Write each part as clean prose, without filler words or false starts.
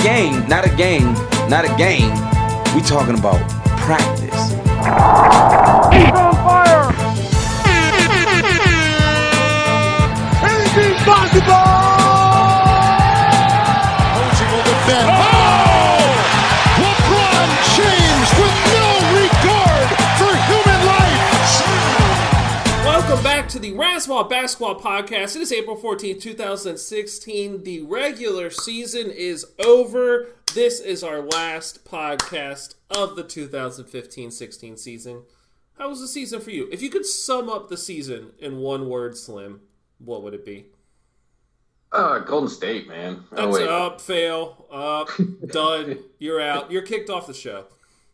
game, not a game, not a game. We talking about practice. He's on fire! Anything's possible! Coaching will defend. Oh! LeBron James with no regard for human life. Welcome back to the Razzball Basketball Podcast. It is April 14th, 2016. The regular season is over. This is our last podcast of the 2015-16 season. How was the season for you? If you could sum up the season in one word, Slim, what would it be? Golden State, man. That's up, fail, up, done. You're out. You're kicked off the show.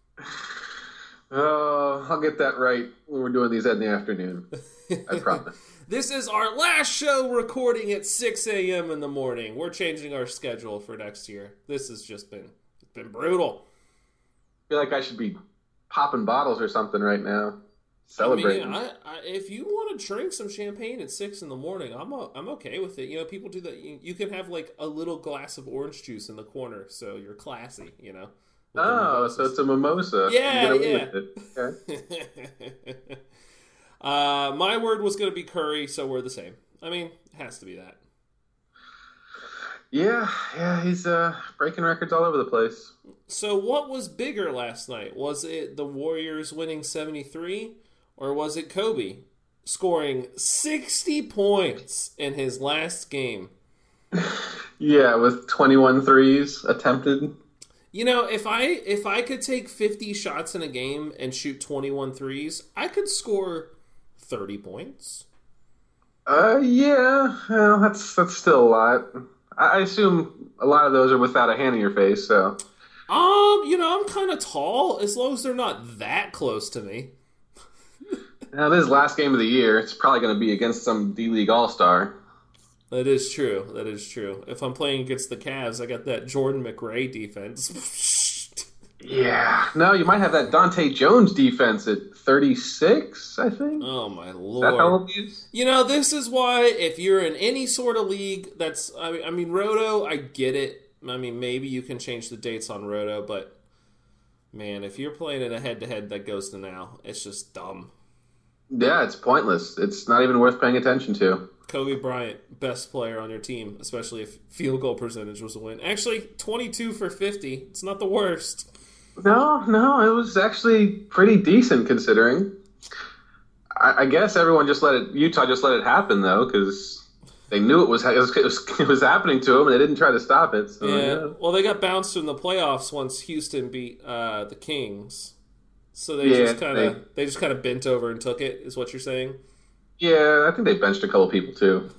I'll get that right when we're doing these in the afternoon. I promise. This is our last show recording at 6 a.m. in the morning. We're changing our schedule for next year. This has just been brutal. I feel like I should be popping bottles or something right now. Celebrating. I mean, if you want to drink some champagne at 6 in the morning, I'm okay with it. You know, people do that. You can have like a little glass of orange juice in the corner, so you're classy, you know. Oh, so it's a mimosa. Yeah. Okay. My word was going to be curry, so we're the same. I mean, it has to be that. Yeah, he's breaking records all over the place. So what was bigger last night? Was it the Warriors winning 73, or was it Kobe scoring 60 points in his last game? Yeah, with 21 threes attempted. You know, if I could take 50 shots in a game and shoot 21 threes, I could score 30 points. Yeah, well, that's still a lot. I assume a lot of those are without a hand in your face, so. You know, I'm kind of tall, as long as they're not that close to me. Now, this is last game of the year. It's probably going to be against some D-League All-Star. That is true. If I'm playing against the Cavs, I got that Jordan McRae defense. Yeah. No, you might have that Dante Jones defense at 36, I think. Oh, my Lord. Is that how old he is? You know, this is why if you're in any sort of league that's... I mean, Roto, I get it. I mean, maybe you can change the dates on Roto, but, man, if you're playing in a head-to-head that goes to now, it's just dumb. Yeah, it's pointless. It's not even worth paying attention to. Kobe Bryant, best player on your team, especially if field goal percentage was a win. Actually, 22 for 50. It's not the worst. No, it was actually pretty decent considering. I guess Utah just let it happen, though, because they knew it was happening to them, and they didn't try to stop it. So, yeah. Well, they got bounced in the playoffs once Houston beat the Kings. So they just kind of bent over and took it, is what you're saying? Yeah, I think they benched a couple people too.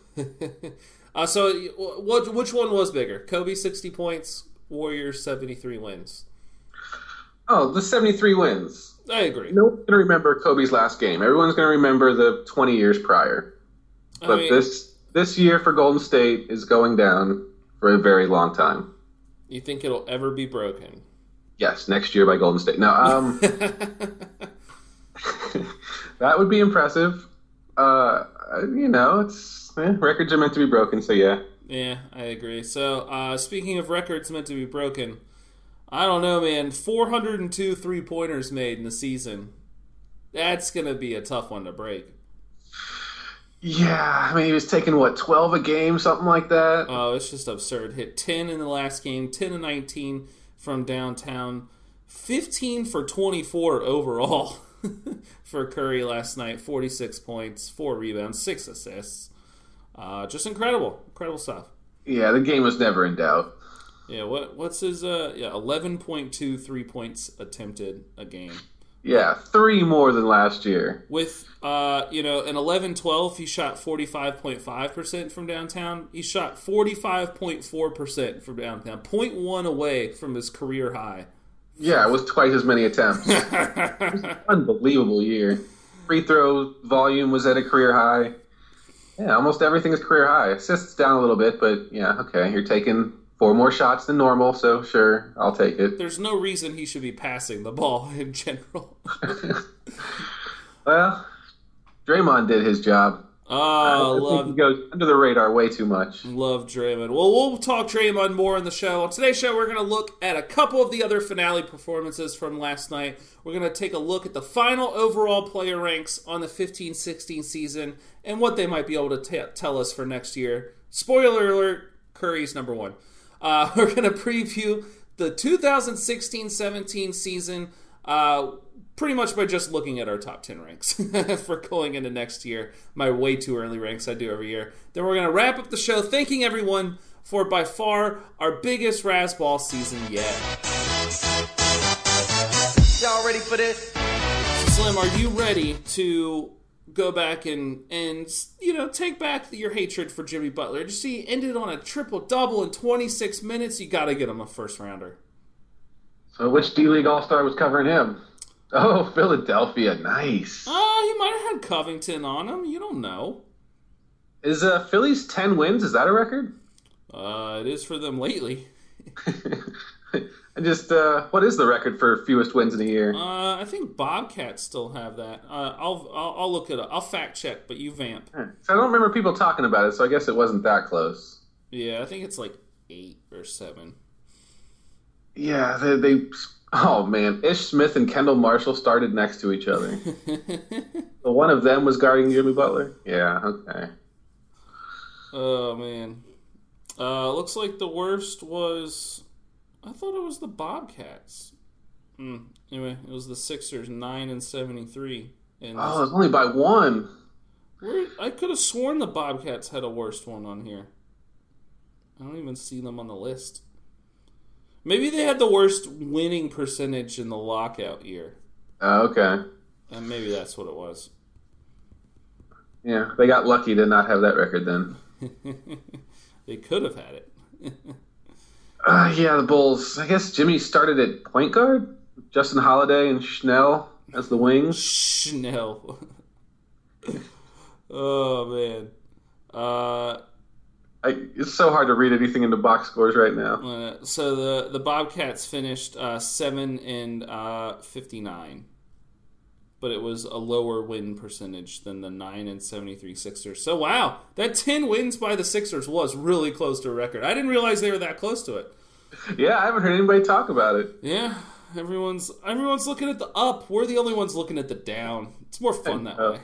So which one was bigger? Kobe 60 points, Warriors 73 wins. Oh, the 73 wins. I agree. No one's going to remember Kobe's last game. Everyone's going to remember the 20 years prior. But this year for Golden State is going down for a very long time. You think it'll ever be broken? Yes, next year by Golden State. No, that would be impressive. You know, records are meant to be broken, so yeah. Yeah, I agree. So, speaking of records meant to be broken, I don't know, man. 402 three-pointers made in the season. That's going to be a tough one to break. Yeah, I mean, he was taking, 12 a game, something like that? Oh, it's just absurd. Hit 10 in the last game, 10 and 19 from downtown, 15 for 24 overall for Curry last night, 46 points, 4 rebounds, 6 assists. Just incredible stuff. Yeah, the game was never in doubt. Yeah, what's his 11.2 3-points attempted a game. Yeah, 3 more than last year. With in 11-12 he shot 45.5% from downtown. He shot 45.4% from downtown, 0.1 away from his career high. Yeah, it was twice as many attempts. It was an unbelievable year. Free throw volume was at a career high. Yeah, almost everything is career high. Assists down a little bit, but yeah, okay, you're taking 4 more shots than normal, so sure, I'll take it. There's no reason he should be passing the ball in general. Well, Draymond did his job. Oh, I think he goes under the radar way too much. Love Draymond. Well, we'll talk Draymond more on the show. On today's show, we're going to look at a couple of the other finale performances from last night. We're going to take a look at the final overall player ranks on the 15-16 season and what they might be able to tell us for next year. Spoiler alert, Curry's number one. We're going to preview the 2016-17 season pretty much by just looking at our top 10 ranks for going into next year. My way too early ranks I do every year. Then we're going to wrap up the show thanking everyone for by far our biggest Razzball season yet. Y'all ready for this? Slim, are you ready to go back and take back your hatred for Jimmy Butler? Just see, he ended on a triple-double in 26 minutes. You got to get him a first-rounder. So which D-League All-Star was covering him? Oh, Philadelphia. Nice. He might have had Covington on him. You don't know. Is Philly's 10 wins? Is that a record? It is for them lately. And just, what is the record for fewest wins in a year? I think Bobcats still have that. I'll look it up. I'll fact check, but you vamp. So I don't remember people talking about it, so I guess it wasn't that close. Yeah, I think it's like 8 or 7. Yeah, they oh man, Ish Smith and Kendall Marshall started next to each other. So one of them was guarding Jimmy Butler? Yeah, okay. Oh man. Looks like the worst was, I thought it was the Bobcats. Anyway, it was the Sixers, 9-73. And it was only by 1. I could have sworn the Bobcats had a worst one on here. I don't even see them on the list. Maybe they had the worst winning percentage in the lockout year. Okay. And maybe that's what it was. Yeah, they got lucky to not have that record then. They could have had it. Yeah, the Bulls. I guess Jimmy started at point guard. Justin Holiday and Schnell as the wings. Schnell. Oh, man. It's so hard to read anything into box scores right now. So the Bobcats finished 7-59, but it was a lower win percentage than the 9-73 Sixers. So wow, that 10 wins by the Sixers was really close to a record. I didn't realize they were that close to it. Yeah, I haven't heard anybody talk about it. Yeah, everyone's looking at the up. We're the only ones looking at the down. It's more fun that way.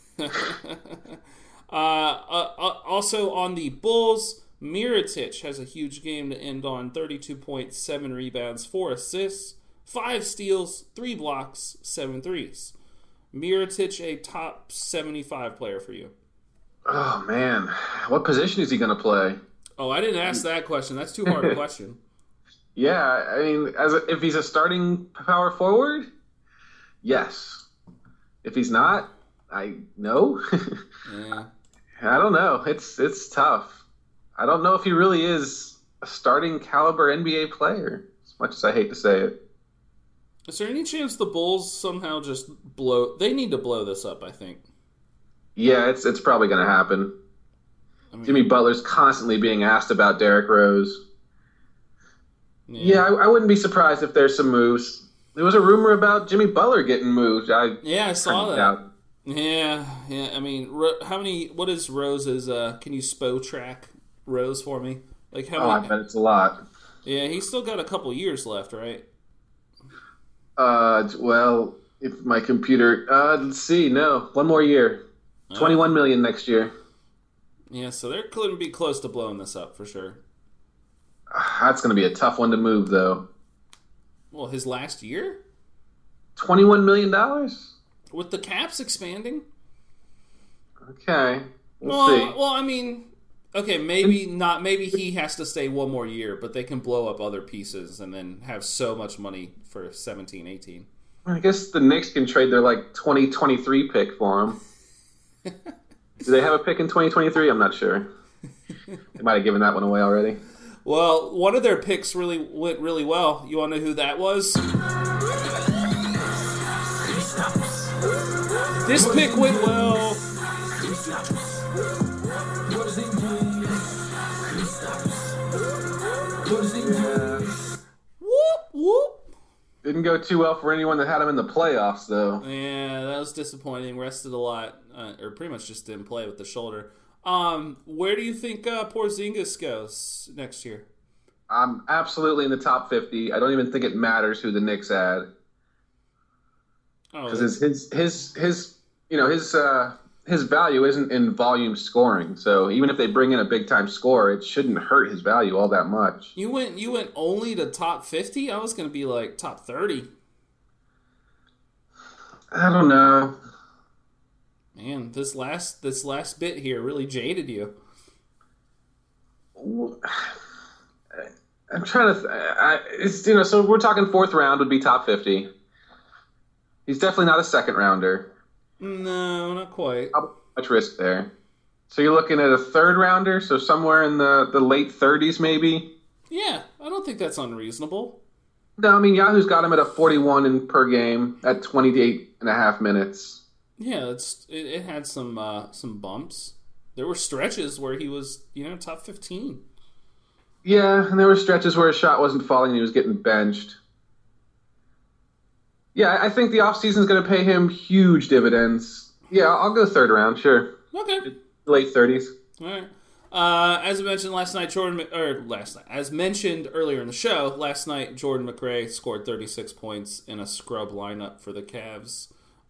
Also on the Bulls, Mirotic has a huge game to end on. 32 points, 7 rebounds, 4 assists, 5 steals, 3 blocks, 7 threes. Mirotic, a top 75 player for you. Oh, man. What position is he going to play? Oh, I didn't ask that question. That's too hard a question. Yeah, I mean, if he's a starting power forward, yes. If he's not, no. Yeah. I don't know. It's tough. I don't know if he really is a starting caliber NBA player, as much as I hate to say it. Is there any chance the Bulls somehow just blow? They need to blow this up, I think. Yeah, it's probably going to happen. Jimmy Butler's constantly being asked about Derrick Rose. Yeah, I wouldn't be surprised if there's some moves. There was a rumor about Jimmy Butler getting moved. I saw that. Yeah. I mean, what is Rose's? Can you track Rose for me? Like how many? I bet it's a lot. Yeah, he's still got a couple years left, right? Well, if my computer, let's see, no, 1 more year, $21 million next year. Yeah, so they're going to be close to blowing this up for sure. That's going to be a tough one to move, though. Well, his last year? $21 million? With the caps expanding? Okay. We'll see. Well, I mean, okay, maybe not. Maybe he has to stay 1 more year, but they can blow up other pieces and then have so much money for 17, 18. I guess the Knicks can trade their, 2023 pick for him. Do they have a pick in 2023? I'm not sure. They might have given that one away already. Well, one of their picks went really well. You want to know who that was? This pick went well. Whoop, whoop. Didn't go too well for anyone that had him in the playoffs, though. Yeah, that was disappointing. Rested a lot, or pretty much just didn't play with the shoulder. Where do you think Porzingis goes next year? I'm absolutely in the top 50. I don't even think it matters who the Knicks add. Because his value isn't in volume scoring. So even if they bring in a big time scorer, it shouldn't hurt his value all that much. You went only to top 50? I was going to be like top 30. I don't know. Man, this last bit here really jaded you. I'm trying to. So we're talking fourth round would be top 50. He's definitely not a second rounder. No, not quite. Not much risk there. So you're looking at a third rounder, so somewhere in the late 30s it Yeah, I don't think that's unreasonable. No, I mean Yahoo's got him at a 41 per game at 28.5 minutes. Yeah, it had some bumps. There were stretches where he was, top 15. Yeah, and there were stretches where his shot wasn't falling and he was getting benched. Yeah, I think the offseason is going to pay him huge dividends. Yeah, I'll go third round, sure. Okay. Late 30s. All right. As I mentioned as mentioned earlier in the show, last night Jordan McRae scored 36 points in a scrub lineup for the Cavs.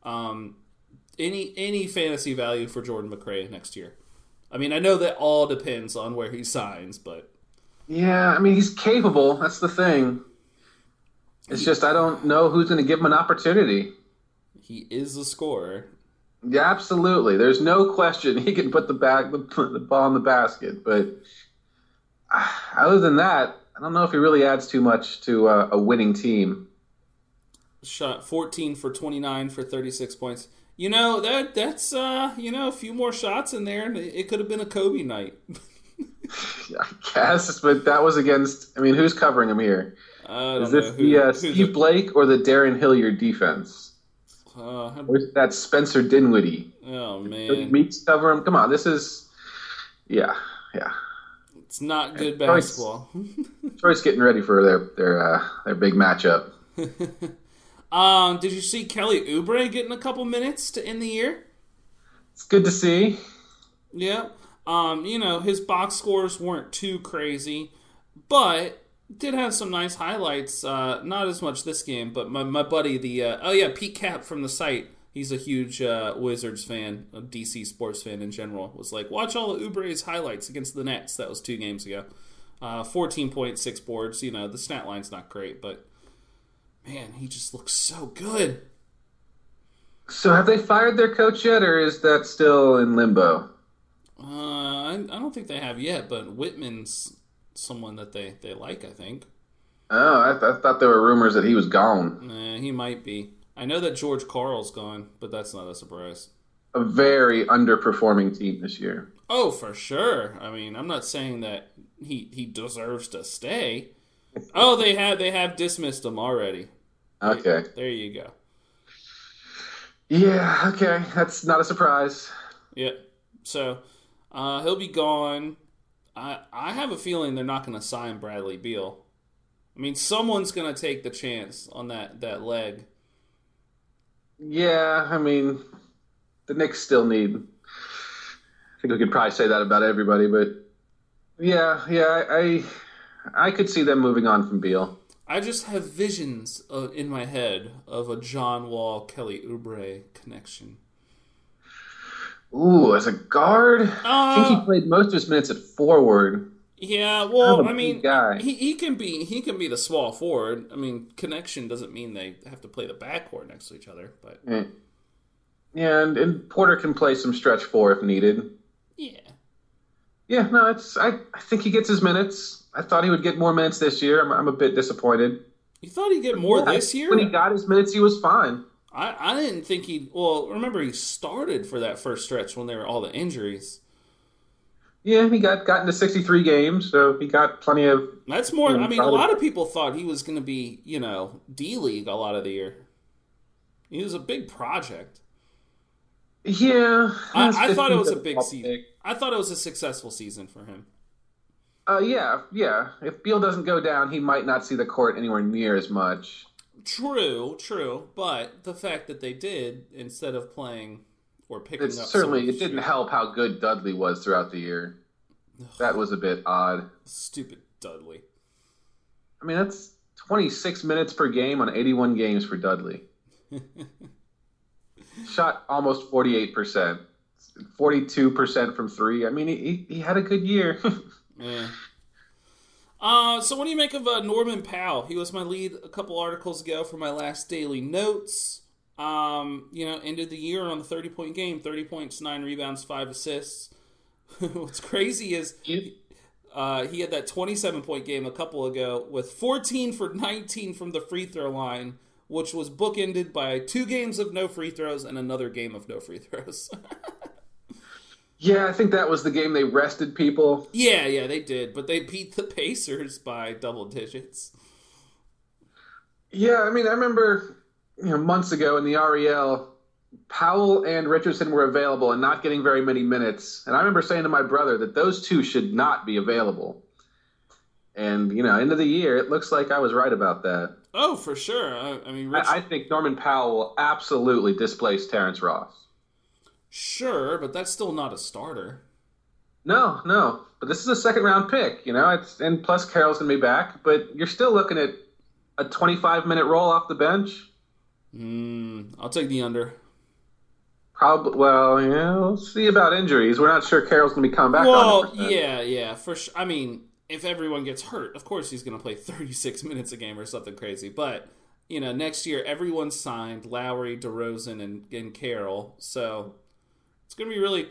Any fantasy value for Jordan McRae next year? I mean, I know that all depends on where he signs, but yeah, I mean he's capable. That's the thing. It's just I don't know who's going to give him an opportunity. He is a scorer. Yeah, absolutely. There's no question he can put the ball in the basket. But other than that, I don't know if he really adds too much to a winning team. Shot 14 for 29 for 36 points. That's a few more shots in there, and it could have been a Kobe night. Yeah, I guess, but that was against. I mean, who's covering him here? Is this the Steve Blake or the Darren Hilliard defense? Or is that Spencer Dinwiddie? Oh man, Meeks cover him. Come on, this is yeah. It's not good basketball. Detroit's getting ready for their big matchup. Did you see Kelly Oubre getting a couple minutes to end the year? It's good to see. Yeah. His box scores weren't too crazy, but did have some nice highlights. Not as much this game, but my buddy, Pete Cap from the site, he's a huge Wizards fan, a DC sports fan in general, was like, watch all of Oubre's highlights against the Nets. That was 2 games ago. 14.6 boards. The stat line's not great, but man, he just looks so good. So have they fired their coach yet, or is that still in limbo? I don't think they have yet, but Whitman's someone that they like, I think. Oh, I thought there were rumors that he was gone. He might be. I know that George Karl's gone, but that's not a surprise. A very underperforming team this year. Oh, for sure. I mean, I'm not saying that he deserves to stay. Oh, they have dismissed him already. Okay. There you go. Yeah, okay. That's not a surprise. Yeah. So, he'll be gone. I have a feeling they're not going to sign Bradley Beal. I mean, someone's going to take the chance on that leg. Yeah, I mean, the Knicks still need. I think we could probably say that about everybody, but yeah, I could see them moving on from Beal. I just have visions in my head of a John Wall, Kelly Oubre connection. Ooh, as a guard? I think he played most of his minutes at forward. Yeah, well, I mean, guy. he can be the small forward. I mean, connection doesn't mean they have to play the backcourt next to each other, but yeah, and Porter can play some stretch 4 if needed. Yeah, no, I think he gets his minutes. I thought he would get more minutes this year. I'm a bit disappointed. You thought he'd get more this year? When he got his minutes, he was fine. I didn't think he'd... Well, remember he started for that first stretch when there were all the injuries. Yeah, he got into 63 games, so he got plenty of... That's more... I mean, a lot of people thought he was going to be, D-League a lot of the year. He was a big project. Yeah. I thought it was a big season. I thought it was a successful season for him. Yeah. If Beal doesn't go down, he might not see the court anywhere near as much. True. But the fact that they did, instead of playing or picking up... It didn't help how good Dudley was throughout the year. That was a bit odd. Stupid Dudley. I mean, that's 26 minutes per game on 81 games for Dudley. Shot almost 48%. 42% from three. I mean, he had a good year. Yeah. So what do you make of Norman Powell? He was my lead a couple articles ago for my last daily notes. Ended the year on the 30-point game, 30 points, 9 rebounds, 5 assists. What's crazy is he had that 27-point game a couple ago with 14 for 19 from the free throw line, which was bookended by 2 games of no free throws and another game of no free throws. Yeah, I think that was the game they rested people. Yeah, they did, but they beat the Pacers by double digits. Yeah, I mean, I remember months ago in the REL, Powell and Richardson were available and not getting very many minutes. And I remember saying to my brother that those two should not be available. And, end of the year, it looks like I was right about that. Oh, for sure. I think Norman Powell will absolutely displace Terrence Ross. Sure, but that's still not a starter. No. But this is a second-round pick, and plus Carroll's going to be back. But you're still looking at a 25-minute roll off the bench. I'll take the under. Probably. Well, we'll see about injuries. We're not sure Carroll's going to be coming back. Well, 100%. yeah, for sure. I mean, if everyone gets hurt, of course he's going to play 36 minutes a game or something crazy. But, next year everyone's signed, Lowry, DeRozan, and Carroll. So it's going to be really,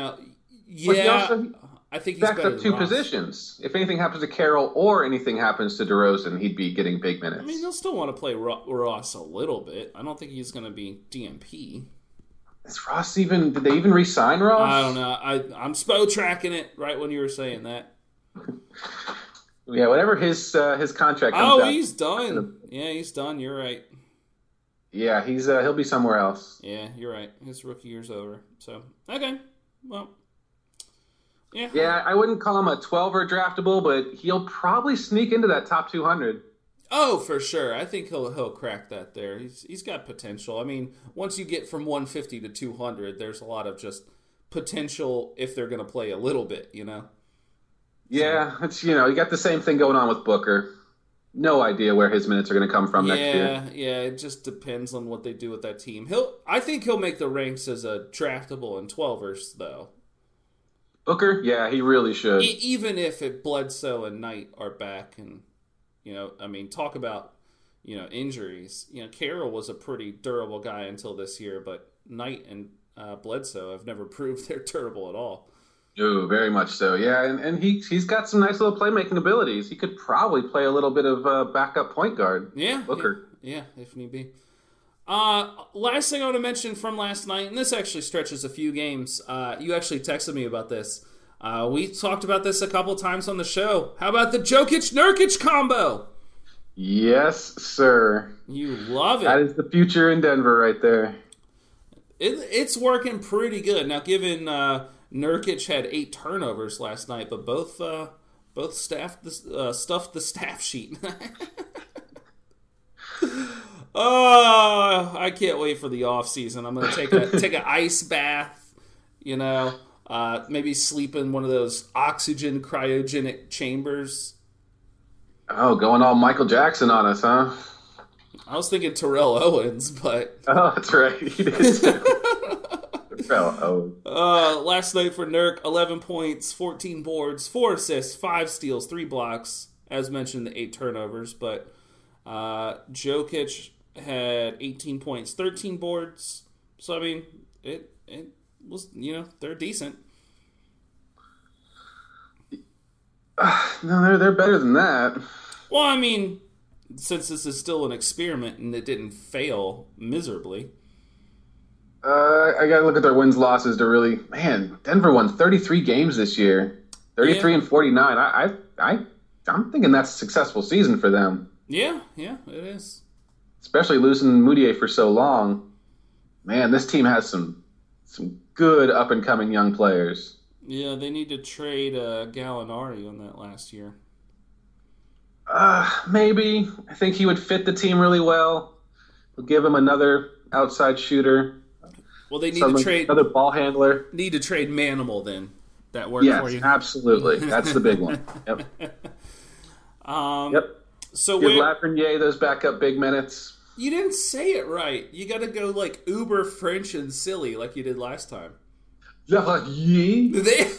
I think he's backed better up 2 than Ross. Positions. If anything happens to Carroll or anything happens to DeRozan, he'd be getting big minutes. I mean, they'll still want to play Ross a little bit. I don't think he's going to be DMP. Is Ross even? Did they even re-sign Ross? I don't know. I'm SPO tracking it right when you were saying that. Yeah, whatever his contract comes out. He's done. Yeah, he's done. You're right. Yeah, he'll be somewhere else. Yeah, you're right. His rookie year's over. So, okay. Well, yeah. Yeah, I wouldn't call him a 12er draftable, but he'll probably sneak into that top 200. Oh, for sure. I think he'll crack that there. He's got potential. I mean, once you get from 150 to 200, there's a lot of just potential if they're going to play a little bit, Yeah, it's you got the same thing going on with Booker. No idea where his minutes are going to come from next year. Yeah, it just depends on what they do with that team. I think he'll make the ranks as a draftable in 12ers, though. Booker? Yeah, he really should. Even if Bledsoe and Knight are back and, talk about, injuries. Carroll was a pretty durable guy until this year, but Knight and Bledsoe have never proved they're durable at all. Oh, very much so. Yeah, and he's got some nice little playmaking abilities. He could probably play a little bit of backup point guard. Yeah, Booker. Yeah, if need be. Last thing I want to mention from last night, and this actually stretches a few games. You actually texted me about this. We talked about this a couple times on the show. How about the Jokic-Nurkic combo? Yes, sir. You love it. That is the future in Denver right there. It's working pretty good. Now, given Nurkic had 8 turnovers last night, but both stuffed the staff sheet. Oh, I can't wait for the off season. I'm gonna take an ice bath, maybe sleep in one of those oxygen cryogenic chambers. Oh, going all Michael Jackson on us, huh? I was thinking Terrell Owens, but that's right. He did. Terrell Owens. Last night for Nurk, 11 points, 14 boards, 4 assists, 5 steals, 3 blocks. As mentioned, the 8 turnovers, but Jokic had 18 points, 13 boards. So, I mean, it was, they're decent. No, they're better than that. Well, I mean, since this is still an experiment and it didn't fail miserably. I got to look at their wins-losses to really... Man, Denver won 33 games this year. 33 and 49. I'm thinking that's a successful season for them. Yeah, it is. Especially losing Moutier for so long. Man, this team has some good up-and-coming young players. Yeah, they need to trade Gallinari on that last year. Maybe. I think he would fit the team really well. We'll give him another outside shooter. Well, they need to trade another ball handler. Need to trade Manimal then. That work for you? Yes, absolutely. That's the big one. Yep. Yep. So give Lafreniere those backup big minutes. You didn't say it right. You got to go like uber French and silly like you did last time. Lafreniere.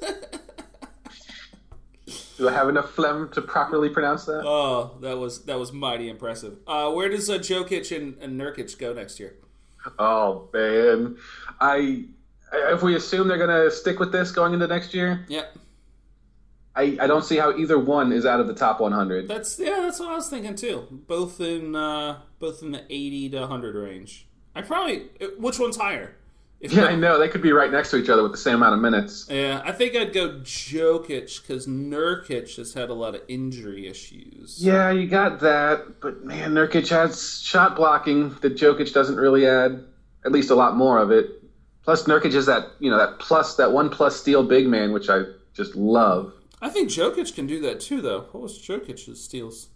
Do I have enough phlegm to properly pronounce that? Oh, that was mighty impressive. Where does Jokic and Nurkic go next year? Oh man, if we assume they're gonna stick with this going into next year, yep. I don't see how either one is out of the top 100. That's what I was thinking too. Both in the 80 to 100 range. Which one's higher? I know. They could be right next to each other with the same amount of minutes. Yeah, I think I'd go Jokic because Nurkic has had a lot of injury issues. Yeah, you got that. But, man, Nurkic has shot blocking that Jokic doesn't really add, at least a lot more of it. Plus, Nurkic is that 1+ steal big man, which I just love. I think Jokic can do that too, though. What was Jokic's steals?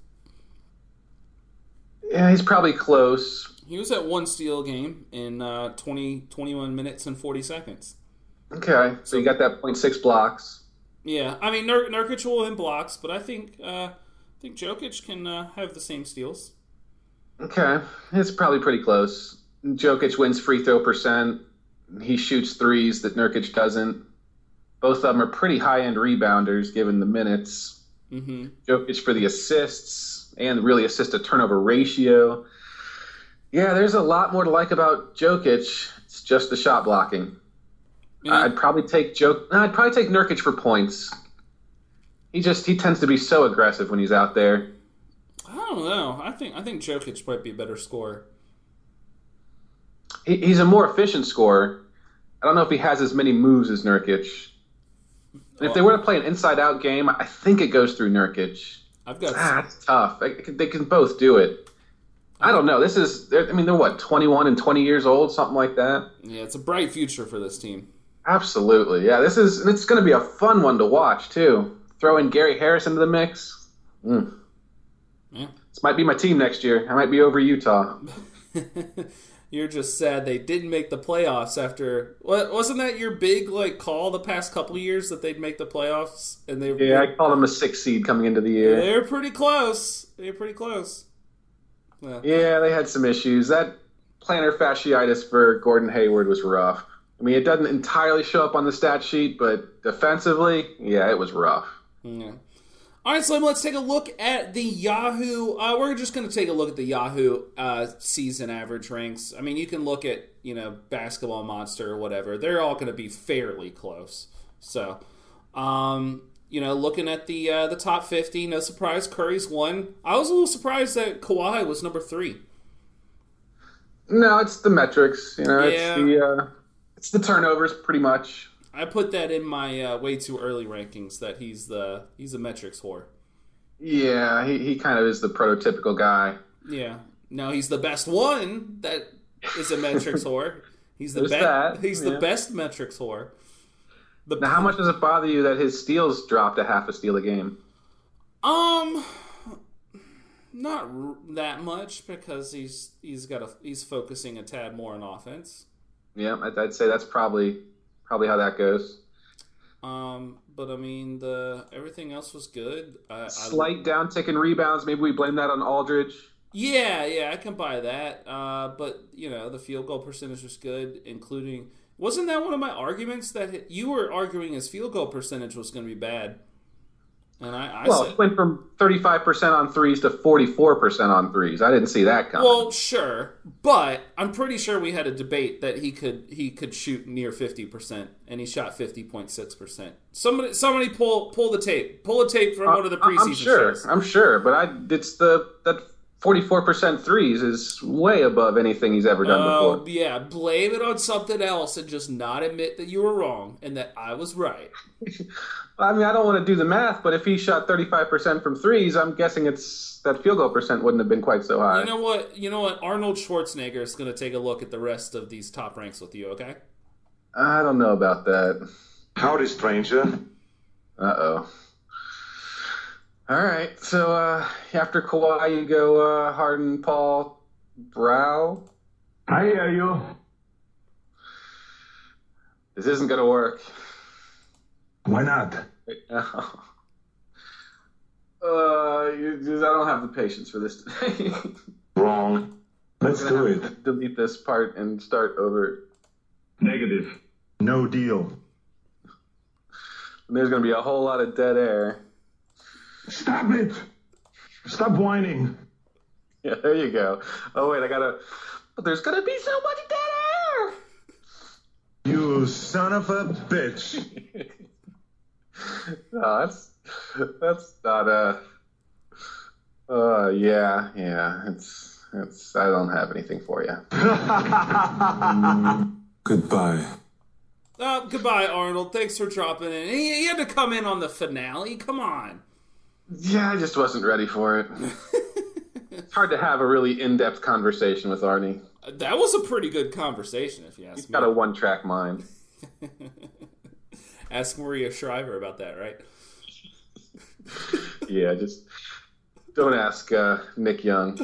Yeah, he's probably close. He was at 1 steal game in 21 minutes and 40 seconds. Okay, so you got that 0.6 blocks. Yeah, I mean Nurkic will win blocks, but I think Jokic can have the same steals. Okay, it's probably pretty close. Jokic wins free throw percent. He shoots threes that Nurkic doesn't. Both of them are pretty high-end rebounders given the minutes. Mm-hmm. Jokic for the assists and really assist-to-turnover ratio. Yeah, there's a lot more to like about Jokic. It's just the shot blocking. Yeah. I'd probably take Nurkic for points. He tends to be so aggressive when he's out there. I don't know. I think Jokic might be a better scorer. He's a more efficient scorer. I don't know if he has as many moves as Nurkic. If they were to play an inside-out game, I think it goes through Nurkic. That's tough. They can both do it. I don't know. They're what, 21 and 20 years old, something like that? Yeah, it's a bright future for this team. Absolutely. Yeah, it's going to be a fun one to watch, too. Throw in Gary Harris into the mix. Yeah. This might be my team next year. I might be over Utah. You're just sad they didn't make the playoffs after... Wasn't that your big call the past couple of years that they'd make the playoffs? I called them a 6 seed coming into the year. They were pretty close. Well, yeah, they had some issues. That plantar fasciitis for Gordon Hayward was rough. I mean, it doesn't entirely show up on the stat sheet, but defensively, yeah, it was rough. Yeah. All right, Slim, let's take a look at the Yahoo. We're just going to take a look at the Yahoo season average ranks. I mean, you can look at, Basketball Monster or whatever. They're all going to be fairly close. So, looking at the top 50, no surprise, Curry's 1. I was a little surprised that Kawhi was number 3. No, it's the metrics. It's the turnovers, pretty much. I put that in my way too early rankings that he's a metrics whore. Yeah, he kind of is the prototypical guy. Yeah. No, he's the best one that is a metrics whore. He's the best. He's the best metrics whore. Now, how much does it bother you that his steals dropped a half a steal a game? Not that much because he's focusing a tad more on offense. Yeah, I'd say that's probably how that goes. But I mean, everything else was good. Slight downtick in rebounds. Maybe we blame that on Aldridge. Yeah, I can buy that. But the field goal percentage was good, including. Wasn't that one of my arguments that you were arguing his field goal percentage was going to be bad? And I said, it went from 35% on threes to 44% on threes. I didn't see that coming. Well, sure, but I'm pretty sure we had a debate that he could shoot near 50%, and he shot 50.6%. Somebody pull the tape. Pull the tape from one of the preseason shows. I'm sure, but it's that 44% threes is way above anything he's ever done before. Yeah, blame it on something else and just not admit that you were wrong and that I was right. I mean, I don't want to do the math, but if he shot 35% from threes, I'm guessing it's that field goal percent wouldn't have been quite so high. You know what? Arnold Schwarzenegger is going to take a look at the rest of these top ranks with you, okay? I don't know about that. Howdy, stranger. Uh-oh. All right. So after Kawhi, you go Harden, Paul, Brow. I hear you. This isn't going to work. Why not? Right now. I don't have the patience for this today. Wrong. Let's I'm do gonna have it. to delete this part and start over. Negative. No deal. And there's going to be a whole lot of dead air. Stop it. Stop whining. Yeah, there you go. Oh, wait, but there's going to be so much dead air. You son of a bitch. No, that's not yeah, it's I don't have anything for you. Goodbye. Goodbye, Arnold. Thanks for dropping in. He had to come in on the finale. Come on. Yeah, I just wasn't ready for it. It's hard to have a really in-depth conversation with Arnie. That was a pretty good conversation, if you ask He's me. got a one-track mind. Ask Maria Shriver about that, right? Yeah, just don't ask Nick Young.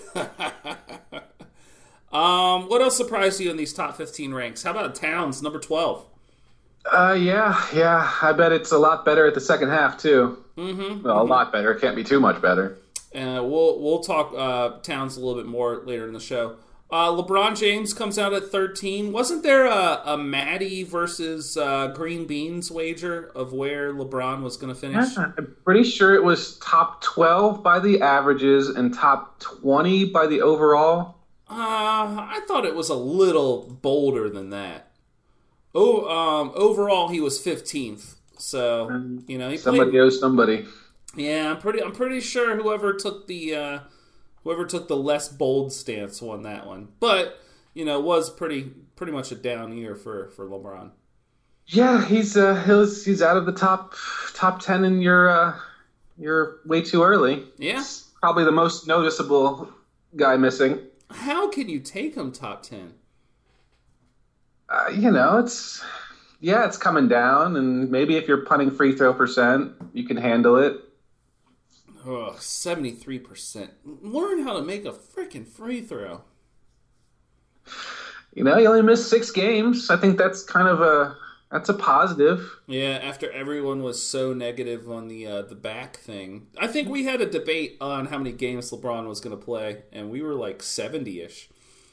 What else surprised you in these top 15 ranks? How about Towns, number 12? Yeah. I bet it's a lot better at the second half too. Mm-hmm. Well, a lot better. It can't be too much better. We'll talk Towns a little bit more later in the show. LeBron James comes out at 13. Wasn't there a Maddie versus Green Beans wager of where LeBron was going to finish? Yeah, I'm pretty sure it was top 12 by the averages and top 20 by the overall. I thought it was a little bolder than that. Overall he was 15th. So he Somebody played. owes somebody. Yeah, I'm pretty sure whoever took the less bold stance won that one. But was pretty much a down year for LeBron. Yeah, he's out of the top 10, and you're way too early. Yeah, it's probably the most noticeable guy missing. How can you take him top 10? It's coming down, and maybe if you're punting free throw percent, you can handle it. Oh, 73%. Learn how to make a freaking free throw. He only missed 6 games. I think that's kind of a positive. Yeah, after everyone was so negative on the back thing. I think we had a debate on how many games LeBron was going to play, and we were like 70-ish.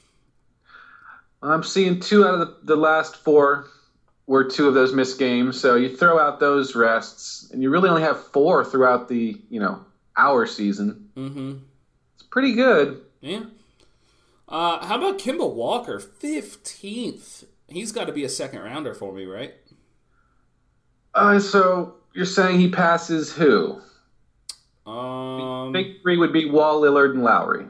I'm seeing 2 out of the last 4 were 2 of those missed games. So you throw out those rests, and you really only have 4 throughout the, our season. Mm-hmm. It's pretty good. Yeah. How about Kemba Walker? 15th. He's got to be a second rounder for me, right? So you're saying he passes who? Big 3 would be Wall, Lillard, and Lowry.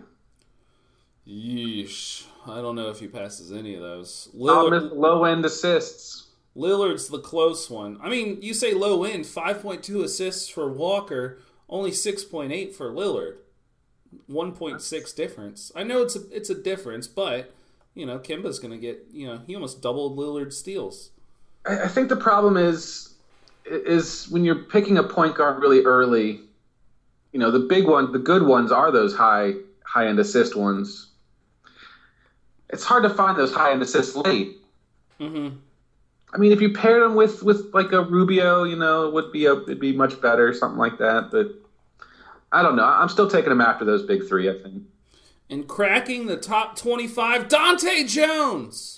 Yeesh. I don't know if he passes any of those. Low-end assists. Lillard's the close one. I mean, you say low end, 5.2 assists for Walker, only 6.8 for Lillard. 1.6 difference. I know it's a difference, but Kemba's going to get, he almost doubled Lillard's steals. I think the problem is when you're picking a point guard really early, the big one, the good ones are those high-end assist ones. It's hard to find those high-end assists late. Mm-hmm. I mean, if you paired them with like a Rubio, it'd be much better, something like that. But I don't know. I'm still taking them after those big 3, I think. And cracking the top 25, Dante Jones.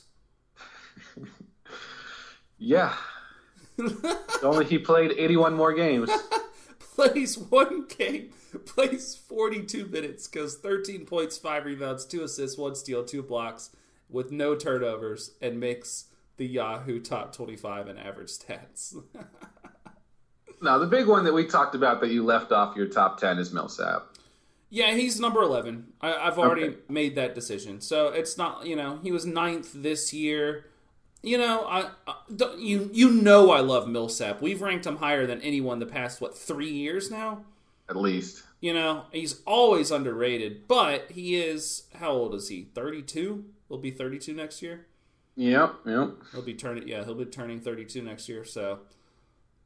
Yeah. Only he played 81 more games. Plays 1 game, plays 42 minutes, goes 13 points, 5 rebounds, 2 assists, 1 steal, 2 blocks, with no turnovers, and makes the Yahoo top 25 in average stats. No, the big one that we talked about that you left off your top 10 is Millsap. Yeah, he's number 11. I've already made that decision. So it's not, he was 9th this year. You know I love Millsap. We've ranked him higher than anyone the past, 3 years now? At least. He's always underrated, but he is, how old is he? 32? He'll be 32 next year? Yep. He'll be turning 32 next year, so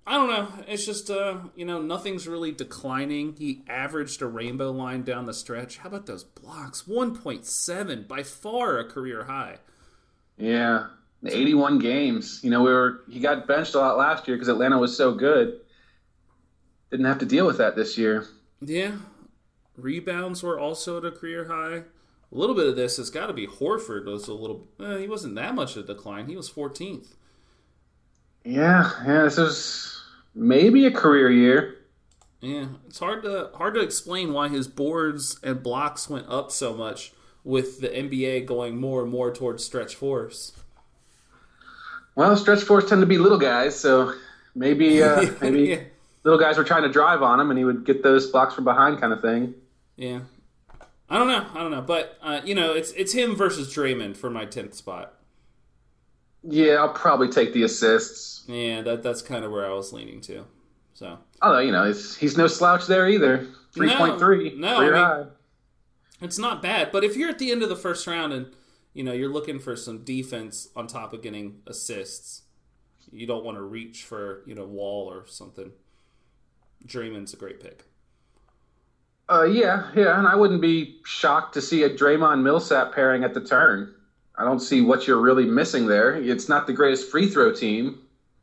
I don't know. It's just, nothing's really declining. He averaged a rainbow line down the stretch. How about those blocks? 1.7, by far a career high. Yeah, 81 games. He got benched a lot last year because Atlanta was so good. Didn't have to deal with that this year. Yeah. Rebounds were also at a career high. A little bit of this has got to be Horford was a little. He wasn't that much of a decline. He was 14th. Yeah. This was maybe a career year. Yeah, it's hard to explain why his boards and blocks went up so much with the NBA going more and more towards stretch fours. Well, stretch fours tend to be little guys, so maybe Yeah. little guys were trying to drive on him, and he would get those blocks from behind kind of thing. Yeah, I don't know, but it's him versus Draymond for my 10th spot. Yeah, I'll probably take the assists. Yeah, that's kind of where I was leaning to. So, although he's no slouch there either. 3.3, no, career high. It's not bad. But if you're at the end of the first round and you're looking for some defense on top of getting assists, you don't want to reach for Wall or something. Draymond's a great pick. Yeah, and I wouldn't be shocked to see a Draymond Millsap pairing at the turn. I don't see what you're really missing there. It's not the greatest free throw team,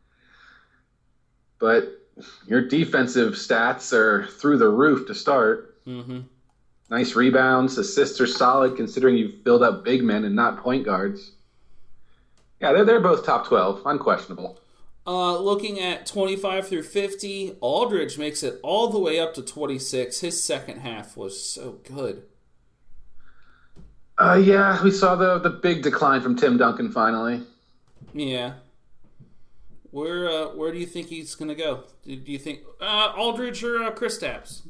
but your defensive stats are through the roof to start. Mm-hmm. Nice rebounds, assists are solid considering you've built up big men and not point guards. Yeah, they're both top 12, unquestionable. Looking at 25 through 50, Aldridge makes it all the way up to 26. His second half was so good. Yeah, we saw the big decline from Tim Duncan finally. Yeah. Where do you think he's going to go? Do you think Aldridge or Kristaps?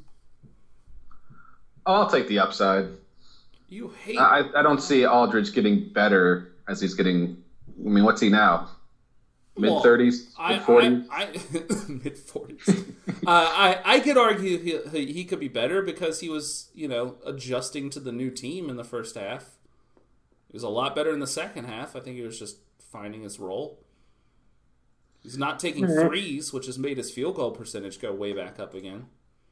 I'll take the upside. You hate... I don't see Aldridge getting better as he's getting... I mean, what's he now? Mid-30s? Mid-40s? Mid-40s. I could argue he could be better because he was, adjusting to the new team in the first half. He was a lot better in the second half. I think he was just finding his role. He's not taking threes, which has made his field goal percentage go way back up again.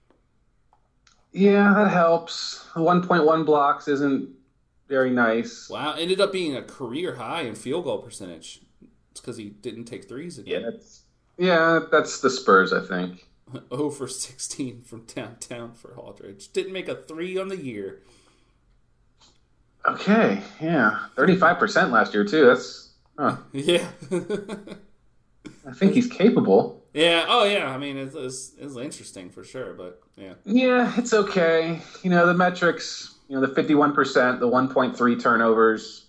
Yeah, that helps. 1.1 blocks isn't very nice. Wow, ended up being a career high in field goal percentage. It's because he didn't take threes again. Yeah, that's the Spurs, I think. 0 for 16 from downtown for Aldridge. Didn't make a 3 on the year. Okay, yeah. 35% last year, too. That's... Yeah. I think he's capable. Yeah, oh yeah. I mean, it's interesting for sure, but yeah. Yeah, it's okay. The metrics, the 51%, the 1.3 turnovers.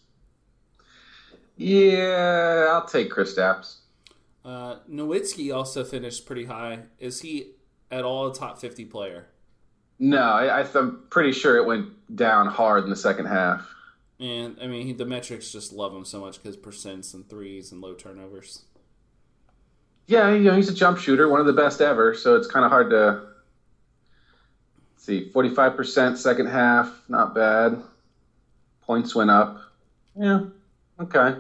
Yeah, I'll take Kristaps. Nowitzki also finished pretty high. Is he at all a top 50 player? No, I'm pretty sure it went down hard in the second half. And, I mean, the metrics just love him so much because percents and threes and low turnovers. Yeah, he's a jump shooter, one of the best ever, so it's kind of hard to see. 45% second half, not bad. Points went up. Yeah, okay.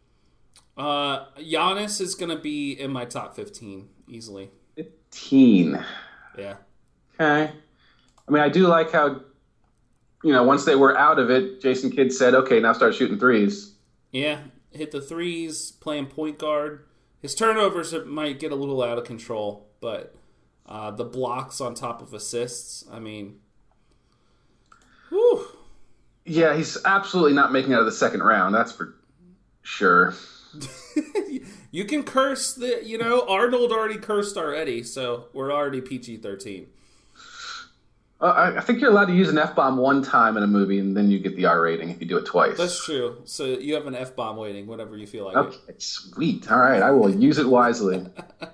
Giannis is going to be in my top 15 easily. 15. Yeah. Okay. I mean, I do like how, once they were out of it, Jason Kidd said, okay, now start shooting threes. Yeah, hit the threes, playing point guard. His turnovers might get a little out of control, but the blocks on top of assists, I mean, whew. Yeah, he's absolutely not making it out of the second round, that's for sure. You can curse Arnold already cursed already, so we're already PG-13. I think you're allowed to use an F-bomb one time in a movie, and then you get the R rating if you do it twice. That's true. So you have an F-bomb waiting whenever you feel like it. Okay, sweet. All right, I will use it wisely.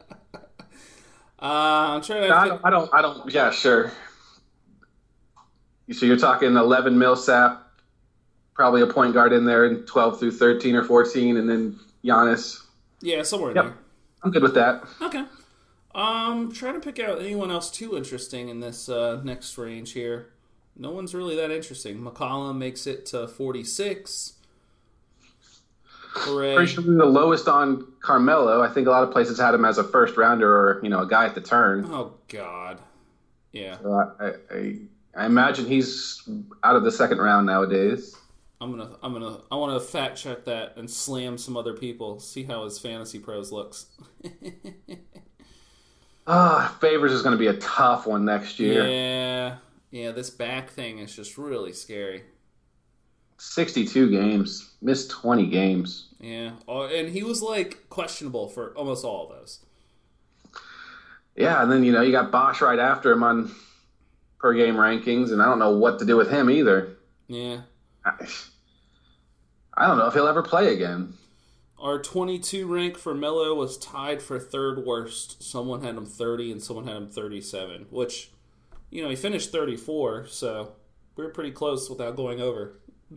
I'm trying to... I don't... Yeah, sure. So you're talking 11 Millsap, probably a point guard in there, and 12 through 13 or 14, and then Giannis. Yeah, somewhere in there. I'm good with that. Okay. Trying to pick out anyone else too interesting in this next range here. No one's really that interesting. McCollum makes it to 46. Hooray. Pretty sure the lowest on Carmelo. I think a lot of places had him as a first rounder or a guy at the turn. Oh God. Yeah. So I imagine he's out of the second round nowadays. I want to fact check that and slam some other people. See how his fantasy pros looks. Favors is going to be a tough one next year. Yeah. This back thing is just really scary. 62 games, missed 20 games. Yeah, and he was like questionable for almost all of those. Yeah, and then you got Bosch right after him on per game rankings, and I don't know what to do with him either. Yeah. I don't know if he'll ever play again. Our 22 rank for Melo was tied for third worst. Someone had him 30 and someone had him 37, which, he finished 34, so we were pretty close without going over.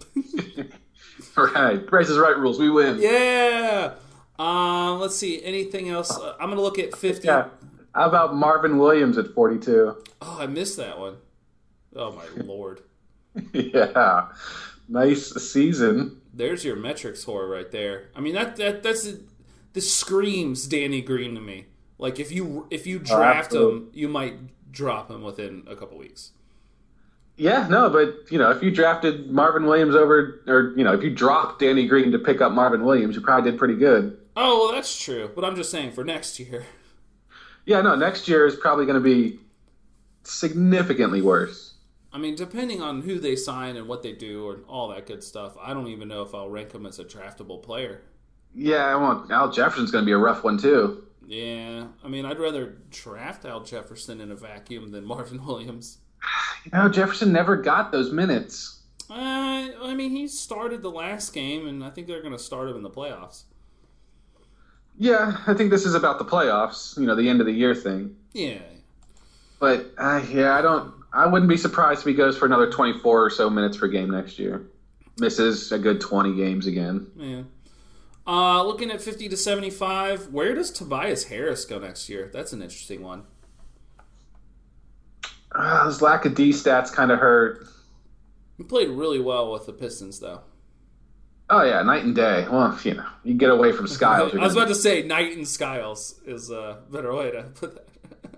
Right. Price is Right rules. We win. Yeah! Let's see. Anything else? I'm going to look at 50. Yeah. How about Marvin Williams at 42? Oh, I missed that one. Oh, my Lord. Yeah. Nice season. There's your metrics whore right there. I mean, this screams Danny Green to me. Like, if you draft him, you might drop him within a couple weeks. Yeah, no, but, if you drafted Marvin Williams over, or, if you dropped Danny Green to pick up Marvin Williams, you probably did pretty good. Oh, well, that's true. But I'm just saying for next year. Yeah, no, next year is probably going to be significantly worse. I mean, depending on who they sign and what they do and all that good stuff, I don't even know if I'll rank him as a draftable player. Yeah, Al Jefferson's going to be a rough one, too. Yeah, I mean, I'd rather draft Al Jefferson in a vacuum than Marvin Williams. Jefferson never got those minutes. I mean, he started the last game, and I think they're going to start him in the playoffs. Yeah, I think this is about the playoffs, the end of the year thing. Yeah. But, I wouldn't be surprised if he goes for another 24 or so minutes per game next year. Misses a good 20 games again. Yeah. Looking at 50 to 75, where does Tobias Harris go next year? That's an interesting one. His lack of D stats kind of hurt. He played really well with the Pistons, though. Oh, yeah, night and day. Well, you get away from Skiles. I was about to say Knight and Skiles is a better way to put that.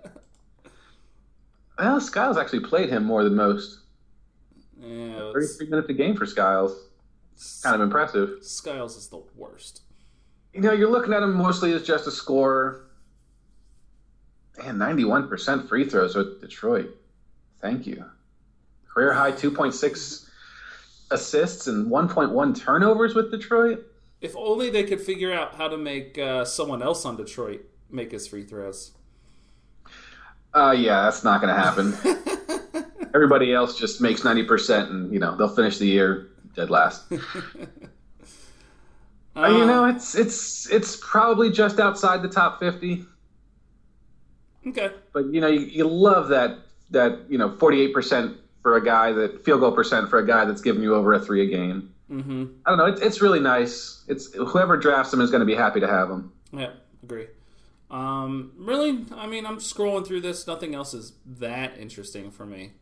Well, Skiles actually played him more than most. Yeah, 33 minutes a game for Skiles. Kind of impressive. Skiles is the worst. You're looking at him mostly as just a scorer. And 91% free throws with Detroit. Thank you. Career high 2.6 assists and 1.1 turnovers with Detroit. If only they could figure out how to make someone else on Detroit make his free throws. Yeah, that's not going to happen. Everybody else just makes 90% and, they'll finish the year dead last. It's probably just outside the top 50. Okay. But, you love that 48% for a guy that field goal percent for a guy that's giving you over a 3 a game. Mm-hmm. I don't know. It's really nice. It's whoever drafts him is going to be happy to have him. Yeah, agree. Really, I mean, I'm scrolling through this. Nothing else is that interesting for me.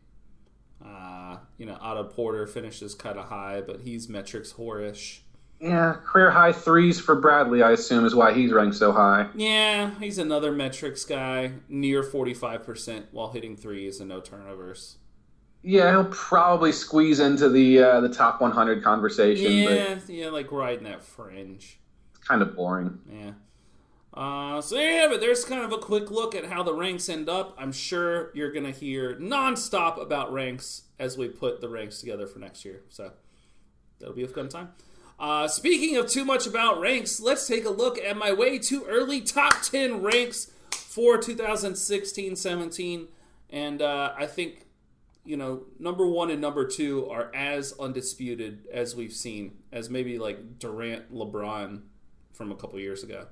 Otto Porter finishes kind of high, but he's metrics whorish. Yeah, career high 3s for Bradley, I assume, is why he's ranked so high. Yeah, he's another metrics guy, near 45% while hitting 3s and no turnovers. Yeah, he'll probably squeeze into the top 100 conversation. Yeah, like right in that fringe. It's kind of boring. Yeah. But there's kind of a quick look at how the ranks end up. I'm sure you're going to hear nonstop about ranks as we put the ranks together for next year. So that'll be a fun time. Speaking of too much about ranks, let's take a look at my way too early top 10 ranks for 2016-17. And I think, number 1 and number 2 are as undisputed as we've seen, as maybe like Durant, LeBron from a couple years ago.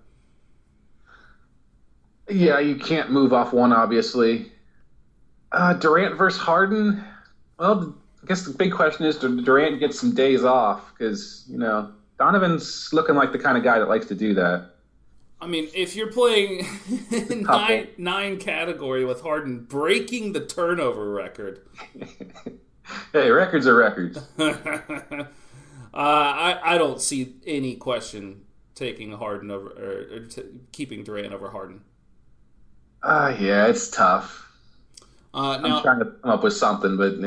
Yeah, you can't move off one, obviously. Durant versus Harden. Well, I guess the big question is, did Durant get some days off? Because, Donovan's looking like the kind of guy that likes to do that. I mean, if you're playing nine category with Harden breaking the turnover record. Hey, records are records. I don't see any question taking Harden over or keeping Durant over Harden. Yeah, it's tough. Now, I'm trying to come up with something, but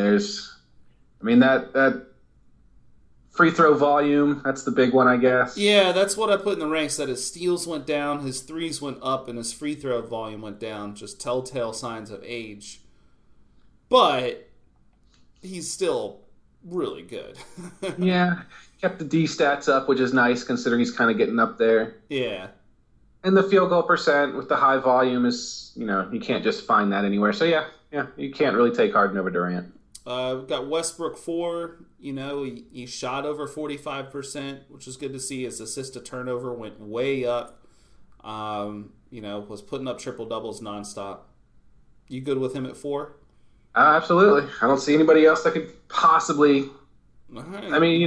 that free throw volume, that's the big one, I guess. yeah, that's what I put in the ranks. That his steals went down, his threes went up, and his free throw volume went down. Just telltale signs of age. But he's still really good. Yeah, kept the D stats up, which is nice considering he's kind of getting up there. Yeah. And the field goal percent with the high volume is, you can't just find that anywhere. So, yeah, you can't really take Harden over Durant. We've got Westbrook 4. He shot over 45%, which is good to see. His assist to turnover went way up. Was putting up triple doubles nonstop. You good with him at 4? Absolutely. I don't see anybody else that could possibly. Right. I mean,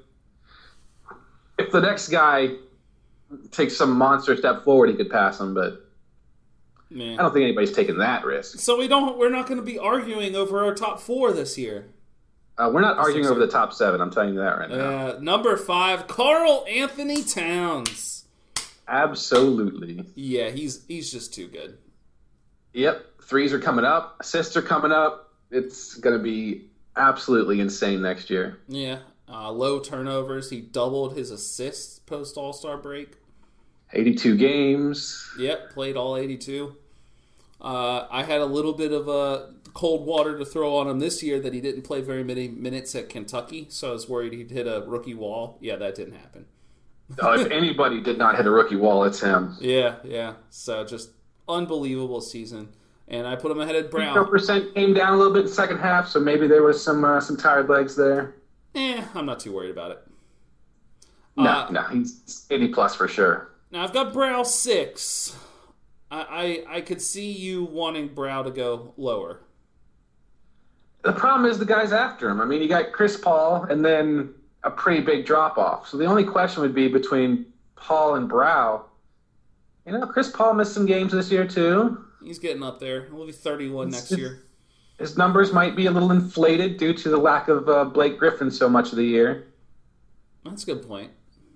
if the next guy takes some monster step forward, he could pass him, but I don't think anybody's taking that risk. So we're not going to be arguing over our top 4 this year. We're not arguing over the top 7. I'm telling you that right now. Number 5, Karl Anthony Towns. Absolutely. Yeah, he's just too good. Yep. Threes are coming up. Assists are coming up. It's going to be absolutely insane next year. Yeah. Low turnovers. He doubled his assists post All-Star break. 82 games. Yep, played all 82. I had a little bit of a cold water to throw on him this year that he didn't play very many minutes at Kentucky, so I was worried he'd hit a rookie wall. Yeah, that didn't happen. If anybody did not hit a rookie wall, it's him. Yeah. So just unbelievable season. And I put him ahead of Brown. 0% came down a little bit in the second half, so maybe there was some tired legs there. I'm not too worried about it. No, he's 80+ for sure. Now I've got Brow 6. I could see you wanting Brow to go lower. The problem is the guys after him. I mean, you got Chris Paul and then a pretty big drop-off. So the only question would be between Paul and Brow. Chris Paul missed some games this year too. He's getting up there. He'll be 31 next year. His numbers might be a little inflated due to the lack of Blake Griffin so much of the year. That's a good point.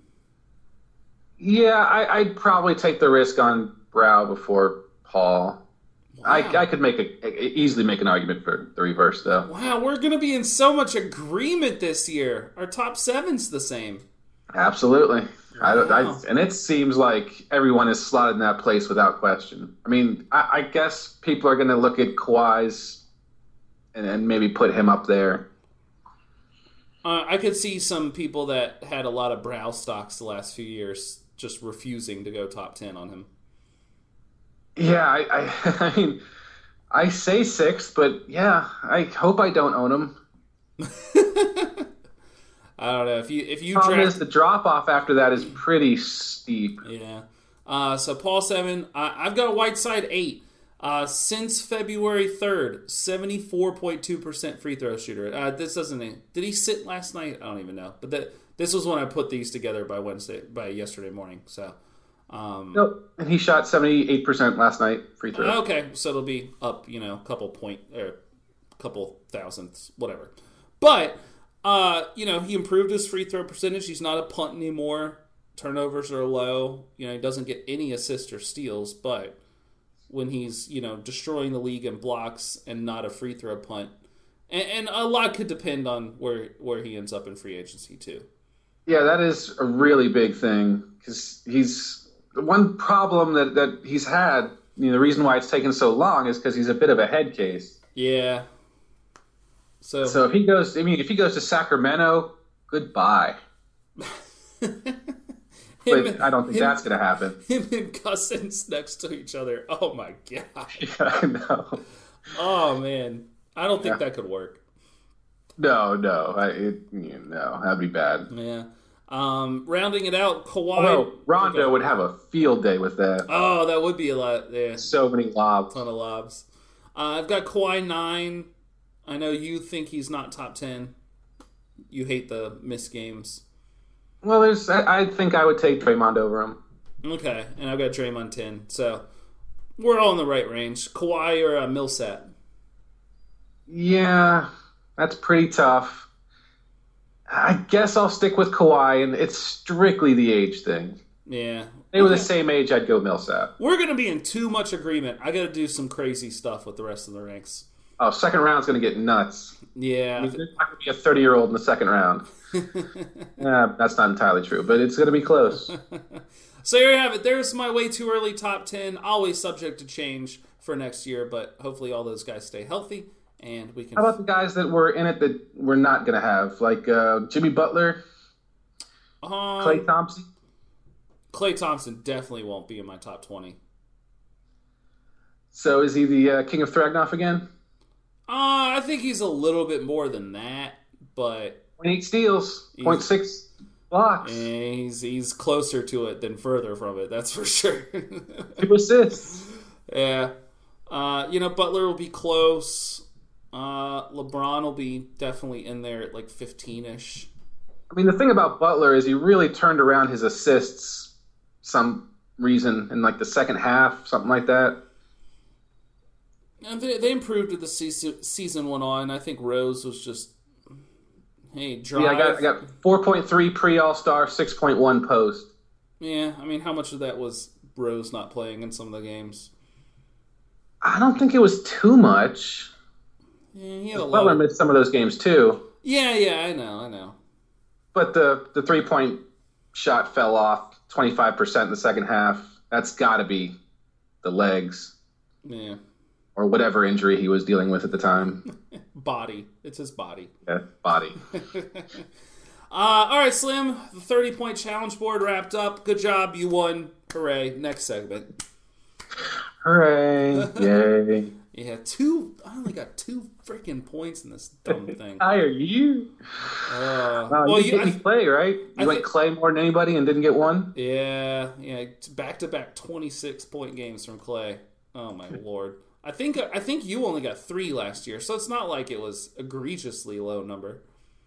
Yeah, I'd probably take the risk on Brow before Paul. Wow. I could easily make an argument for the reverse, though. Wow, we're going to be in so much agreement this year. Our top 7's the same. Absolutely. Wow. And it seems like everyone is slotted in that place without question. I mean, I guess people are going to look at Kawhi's and maybe put him up there. I could see some people that had a lot of Brow stocks the last few years just refusing to go top 10 on him. Yeah, I mean, I say 6, but yeah, I hope I don't own him. I don't know if you Problem draft is the drop off after that is pretty steep. Yeah. So Paul 7. I've got a Whiteside 8. Since February 3rd, 74.2% free throw shooter. This doesn't. Did he sit last night? I don't even know. But this was when I put these together by yesterday morning. So. Nope. And he shot 78% last night free throw. Okay, so it'll be up, couple thousandths, whatever. But. He improved his free throw percentage. He's not a punt anymore. Turnovers are low. He doesn't get any assists or steals, but when he's, destroying the league in blocks and not a free throw punt, and a lot could depend on where he ends up in free agency too. Yeah, that is a really big thing because he's the one problem that he's had. The reason why it's taken so long is because he's a bit of a head case. Yeah. So if he goes to Sacramento, goodbye. But I don't think that's going to happen. Him and Cousins next to each other. Oh my god. Yeah, I know. Oh man, I don't think that could work. No, that'd be bad. Yeah. Rounding it out, Kawhi. Although Rondo would have a field day with that. Oh, that would be a lot. Yeah. So many lobs. Ton of lobs. I've got Kawhi 9. I know you think he's not top 10. You hate the missed games. Well, I think I would take Draymond over him. Okay, and I've got Draymond 10. So we're all in the right range. Kawhi or Millsap? Yeah, that's pretty tough. I guess I'll stick with Kawhi, and it's strictly the age thing. Yeah. They were the same age, I'd go Millsap. We're going to be in too much agreement. I got to do some crazy stuff with the rest of the ranks. Oh, second round's going to get nuts. Yeah. There's not going to be a 30-year-old in the second round. That's not entirely true, but it's going to be close. So there you have it. There's my way too early top 10. Always subject to change for next year, but hopefully all those guys stay healthy and we can. How about the guys that were in it that we're not going to have, like Jimmy Butler, Klay Thompson? Klay Thompson definitely won't be in my top 20. So is he the King of Thragnoff again? I think he's a little bit more than that, but 0.8 steals, 0.6 blocks, he's closer to it than further from it. That's for sure. 2 assists. Yeah, Butler will be close. LeBron will be definitely in there at like 15-ish. I mean, the thing about Butler is he really turned around his assists some reason in like the second half, something like that. And they improved as the season went on. I think Rose was just, hey, drive. Yeah, I got 4.3 pre-All-Star, 6.1 post. Yeah, I mean, how much of that was Rose not playing in some of the games? I don't think it was too much. Yeah, he had a lot. Butler missed some of those games too. Yeah, I know. But the 3-point shot fell off 25% in the second half. That's got to be the legs. Yeah. Or whatever injury he was dealing with at the time. Body. It's his body. Yeah, body. All right, Slim. The 30-point challenge board wrapped up. Good job. You won. Hooray. Next segment. Hooray. Yay. Yeah, I only got 2 freaking points in this dumb thing. Higher you. Well, you didn't play, right? You went Clay more than anybody and didn't get one? Yeah. Back-to-back 26-point games from Clay. Oh, my Lord. I think you only got 3 last year, so it's not like it was egregiously low number.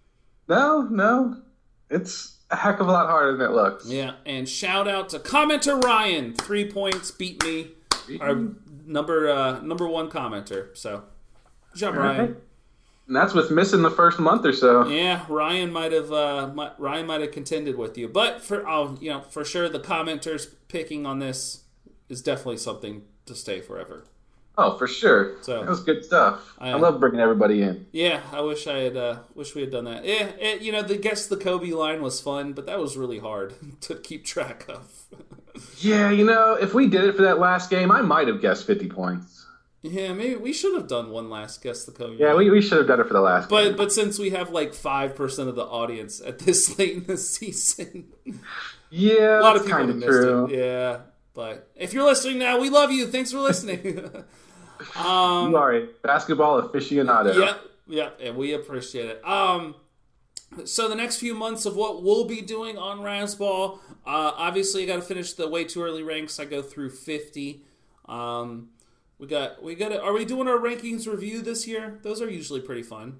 No. It's a heck of a lot harder than it looks. Yeah, and shout out to commenter Ryan. 3 points, beat me. Our number 1 commenter. So, good job, Ryan. Right. And that's with missing the first month or so. Yeah, Ryan might have contended with you, but for sure the commenters picking on this is definitely something to stay forever. Oh, for sure. So that was good stuff. I love bringing everybody in. Yeah, I wish we had done that. Yeah, the Guess the Kobe line was fun, but that was really hard to keep track of. Yeah, if we did it for that last game, I might have guessed 50 points. Yeah, maybe we should have done one last Guess the Kobe. Yeah, we should have done it for the last game. But since we have like 5% of the audience at this late in the season, yeah, a lot of people kind have of missed true. it. Yeah, but if you're listening now, we love you. Thanks for listening. You are a basketball aficionado. Yep, and we appreciate it. So the next few months of what we'll be doing on Razzball, obviously I got to finish the way too early ranks. I go through 50. Are we doing our rankings review this year? Those are usually pretty fun.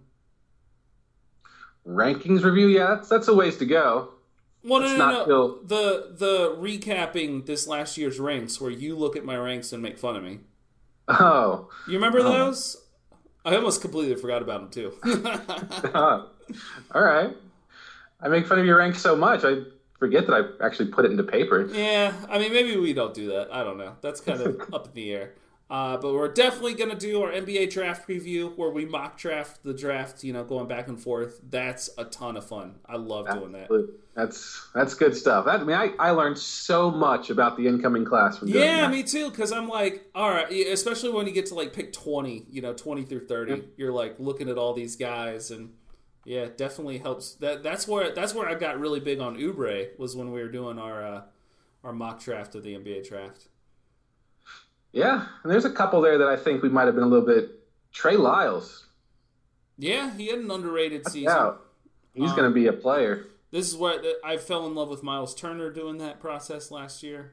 Rankings review, yeah, that's a ways to go. Well, no. The recapping this last year's ranks, where you look at my ranks and make fun of me. Oh. You remember those? I almost completely forgot about them, too. All right. I make fun of your rank so much, I forget that I actually put it into paper. Yeah, I mean, maybe we don't do that. I don't know. That's kind of up in the air. But we're definitely going to do our NBA draft preview, where we mock draft the draft, going back and forth. That's a ton of fun. I love doing that. That's good stuff. I learned so much about the incoming class from doing that. Yeah, me too, because I'm like, all right, especially when you get to like pick 20, 20 through 30, you're like looking at all these guys, and yeah, it definitely helps. That's where I got really big on Oubre, was when we were doing our mock draft of the NBA draft. Yeah, and there's a couple there that I think we might have been a little bit. Trey Lyles. Yeah, he had an underrated season. Yeah, he's going to be a player. This is where I fell in love with Miles Turner doing that process last year.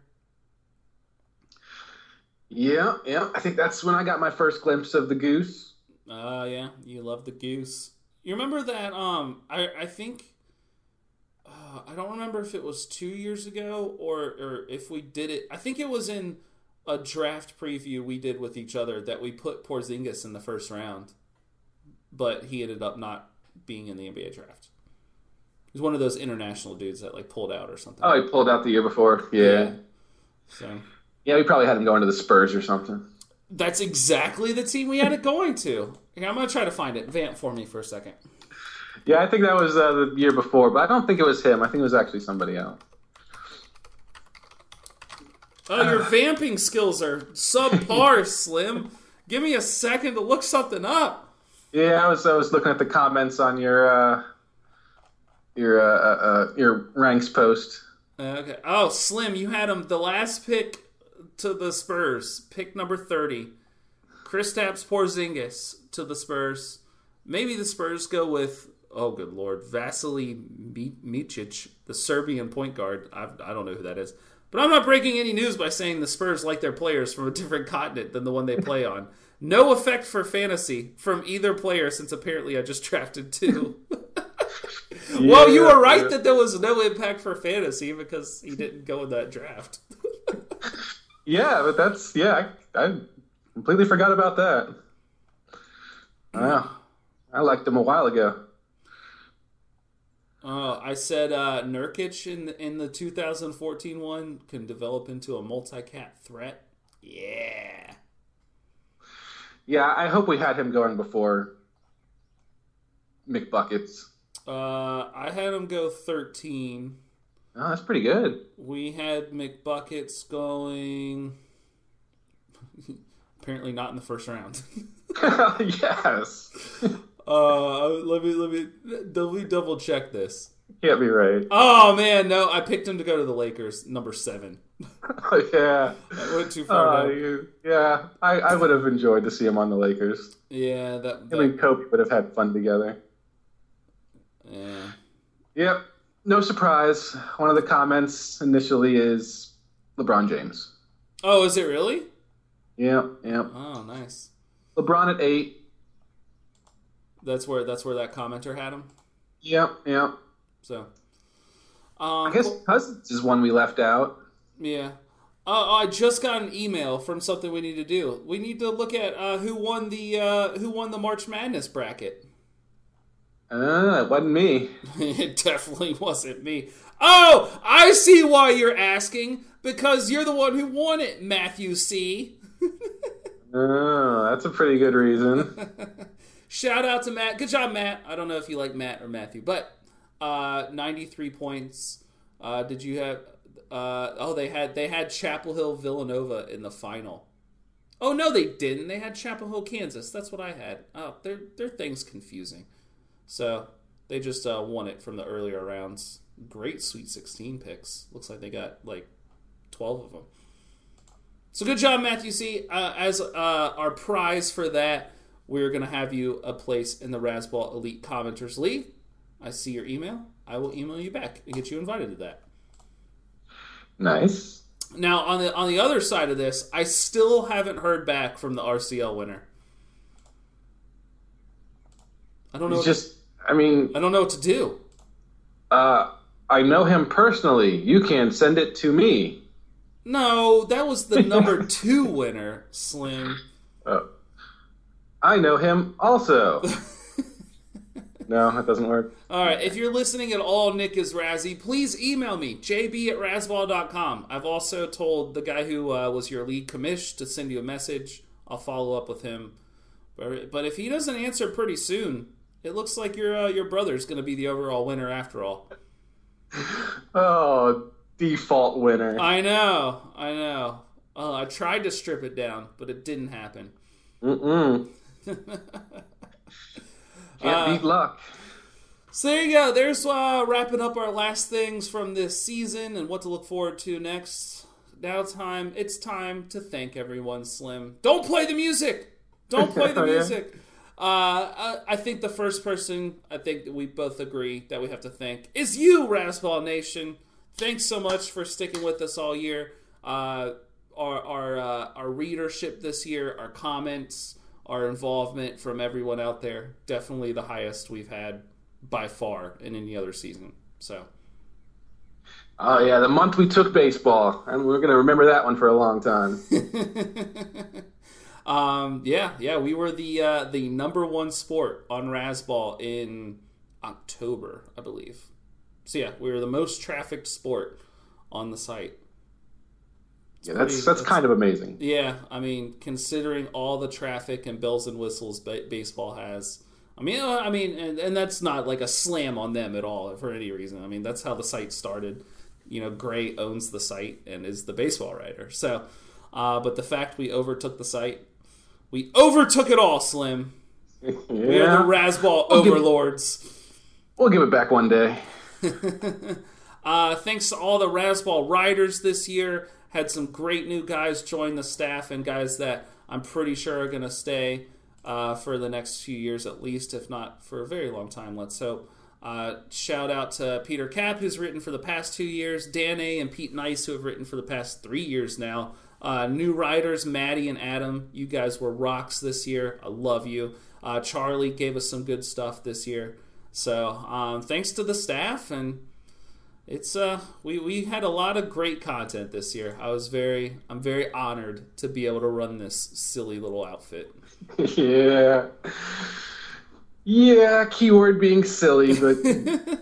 Yeah. I think that's when I got my first glimpse of the Goose. Yeah, you love the Goose. You remember that? I think I don't remember if it was 2 years ago or if we did it. I think it was in a draft preview we did with each other that we put Porzingis in the first round, but he ended up not being in the NBA draft. He's one of those international dudes that like pulled out or something. Oh, he pulled out the year before. Yeah. So Yeah, we probably had him going to the Spurs or something. that's exactly the team we had it going to. Here, I'm going to try to find it. Vamp for me for a second. Yeah, I think that was the year before, but I don't think it was him. I think it was actually somebody else. Oh, your vamping skills are subpar, Slim. Give me a second to look something up. Yeah, I was looking at the comments on your ranks post. Okay. Oh, Slim, you had him the last pick to the Spurs, pick number 30. Kristaps Porzingis to the Spurs. Maybe the Spurs go with, oh good lord, Vasily Micic, the Serbian point guard. I don't know who that is. But I'm not breaking any news by saying the Spurs like their players from a different continent than the one they play on. No effect for fantasy from either player since apparently I just drafted two. Well, you were right that there was no impact for fantasy because he didn't go in that draft. Yeah, but that's, I completely forgot about that. Wow. I liked him a while ago. I said Nurkic in the 2014 one can develop into a multi-cat threat. Yeah. Yeah, I hope we had him going before McBuckets. I had him go 13. Oh, that's pretty good. We had McBuckets going apparently not in the first round. Yes. Let me double check this. Can't be right. Oh man, no, I picked him to go to the Lakers, number 7. Yeah. I went too far down. Yeah, I would have enjoyed to see him on the Lakers. Yeah, Him and Kobe would have had fun together. Yeah. Yep. No surprise. One of the comments initially is LeBron James. Oh, is it really? Yep. Oh, nice. LeBron at 8. That's where that commenter had him. Yep. So, I guess Cousins is one we left out. Yeah. I just got an email from something we need to do. We need to look at who won the March Madness bracket. It wasn't me. It definitely wasn't me. Oh, I see why you're asking. Because you're the one who won it, Matthew C. Oh, that's a pretty good reason. Shout out to Matt. Good job, Matt. I don't know if you like Matt or Matthew, but 93 points. Did you have? They had Chapel Hill Villanova in the final. Oh no, they didn't. They had Chapel Hill Kansas. That's what I had. Oh, their thing's confusing. So they just won it from the earlier rounds. Great Sweet 16 picks. Looks like they got like 12 of them. So good job, Matthew C. As our prize for that, we're going to have you a place in the Razzball Elite Commenters League. I see your email. I will email you back and get you invited to that. Nice. Now, on the other side of this, I still haven't heard back from the RCL winner. I don't know. I don't know what to do. I know him personally. You can send it to me. No, that was the number 2 winner, Slim. I know him also. No, that doesn't work. All right, if you're listening at all, Nick is Razzie, please email me, jb@razzball.com. I've also told the guy who was your league commish to send you a message. I'll follow up with him. But if he doesn't answer pretty soon, it looks like your brother's going to be the overall winner after all. Oh, default winner. I know. I tried to strip it down, but it didn't happen. Can't beat luck. So there you go. There's wrapping up our last things from this season and what to look forward to next. Now it's time to thank everyone, Slim. Don't play the music! Don't play the music! I think the first person I think that we both agree that we have to thank is you, Razzball Nation. Thanks so much for sticking with us all year. Our readership this year, our comments, our involvement from everyone out there, definitely the highest we've had by far in any other season. So, oh yeah, the month we took baseball, and we're gonna remember that one for a long time. We were the number 1 sport on Razzball in October, I believe. So yeah, we're the most trafficked sport on the site. Yeah, that's kind of amazing. Yeah, I mean, considering all the traffic and bells and whistles baseball has, and that's not like a slam on them at all for any reason. I mean, that's how the site started. Gray owns the site and is the baseball writer. So, but the fact we overtook the site, we overtook it all, Slim. Yeah. We are the Razzball overlords. We'll give it back one day. Thanks to all the Razzball writers this year. Had some great new guys join the staff and guys that I'm pretty sure are going to stay for the next few years at least, if not for a very long time, let's hope. Shout out to Peter Kapp, who's written for the past 2 years, Dan A. and Pete Nice, who have written for the past 3 years now. New writers, Maddie and Adam, you guys were rocks this year. I love you. Charlie gave us some good stuff this year. So thanks to the staff, and it's we had a lot of great content this year. I'm very honored to be able to run this silly little outfit. Yeah, keyword being silly, but if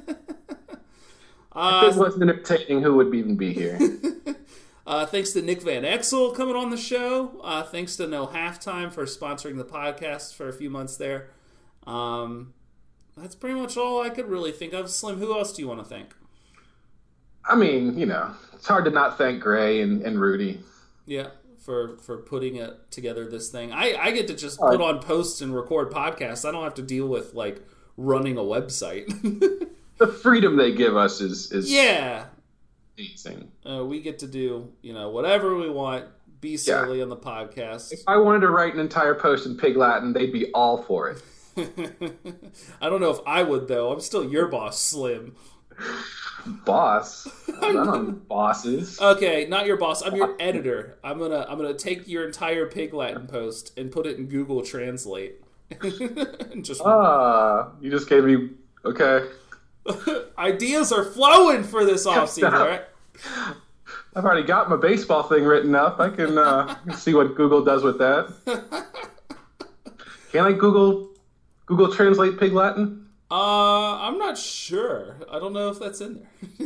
it wasn't entertaining, who would even be here? Thanks to Nick Van Exel coming on the show. Thanks to No Halftime for sponsoring the podcast for a few months there. That's pretty much all I could really think of. Slim, who else do you want to thank? I mean, it's hard to not thank Gray and Rudy. Yeah, for putting it together, this thing. I get to just put on posts and record podcasts. I don't have to deal with, running a website. The freedom they give us is yeah, amazing. We get to do, whatever we want, be silly on the podcast. If I wanted to write an entire post in Pig Latin, they'd be all for it. I don't know if I would, though. I'm still your boss, Slim. Boss? I don't know bosses. Okay, not your boss. I'm your editor. I'm gonna take your entire Pig Latin post and put it in Google Translate. You just gave me okay. Ideas are flowing for this offseason, right? I've already got my baseball thing written up. I can see what Google does with that. Can I Google Translate Pig Latin? I'm not sure. I don't know if that's in there.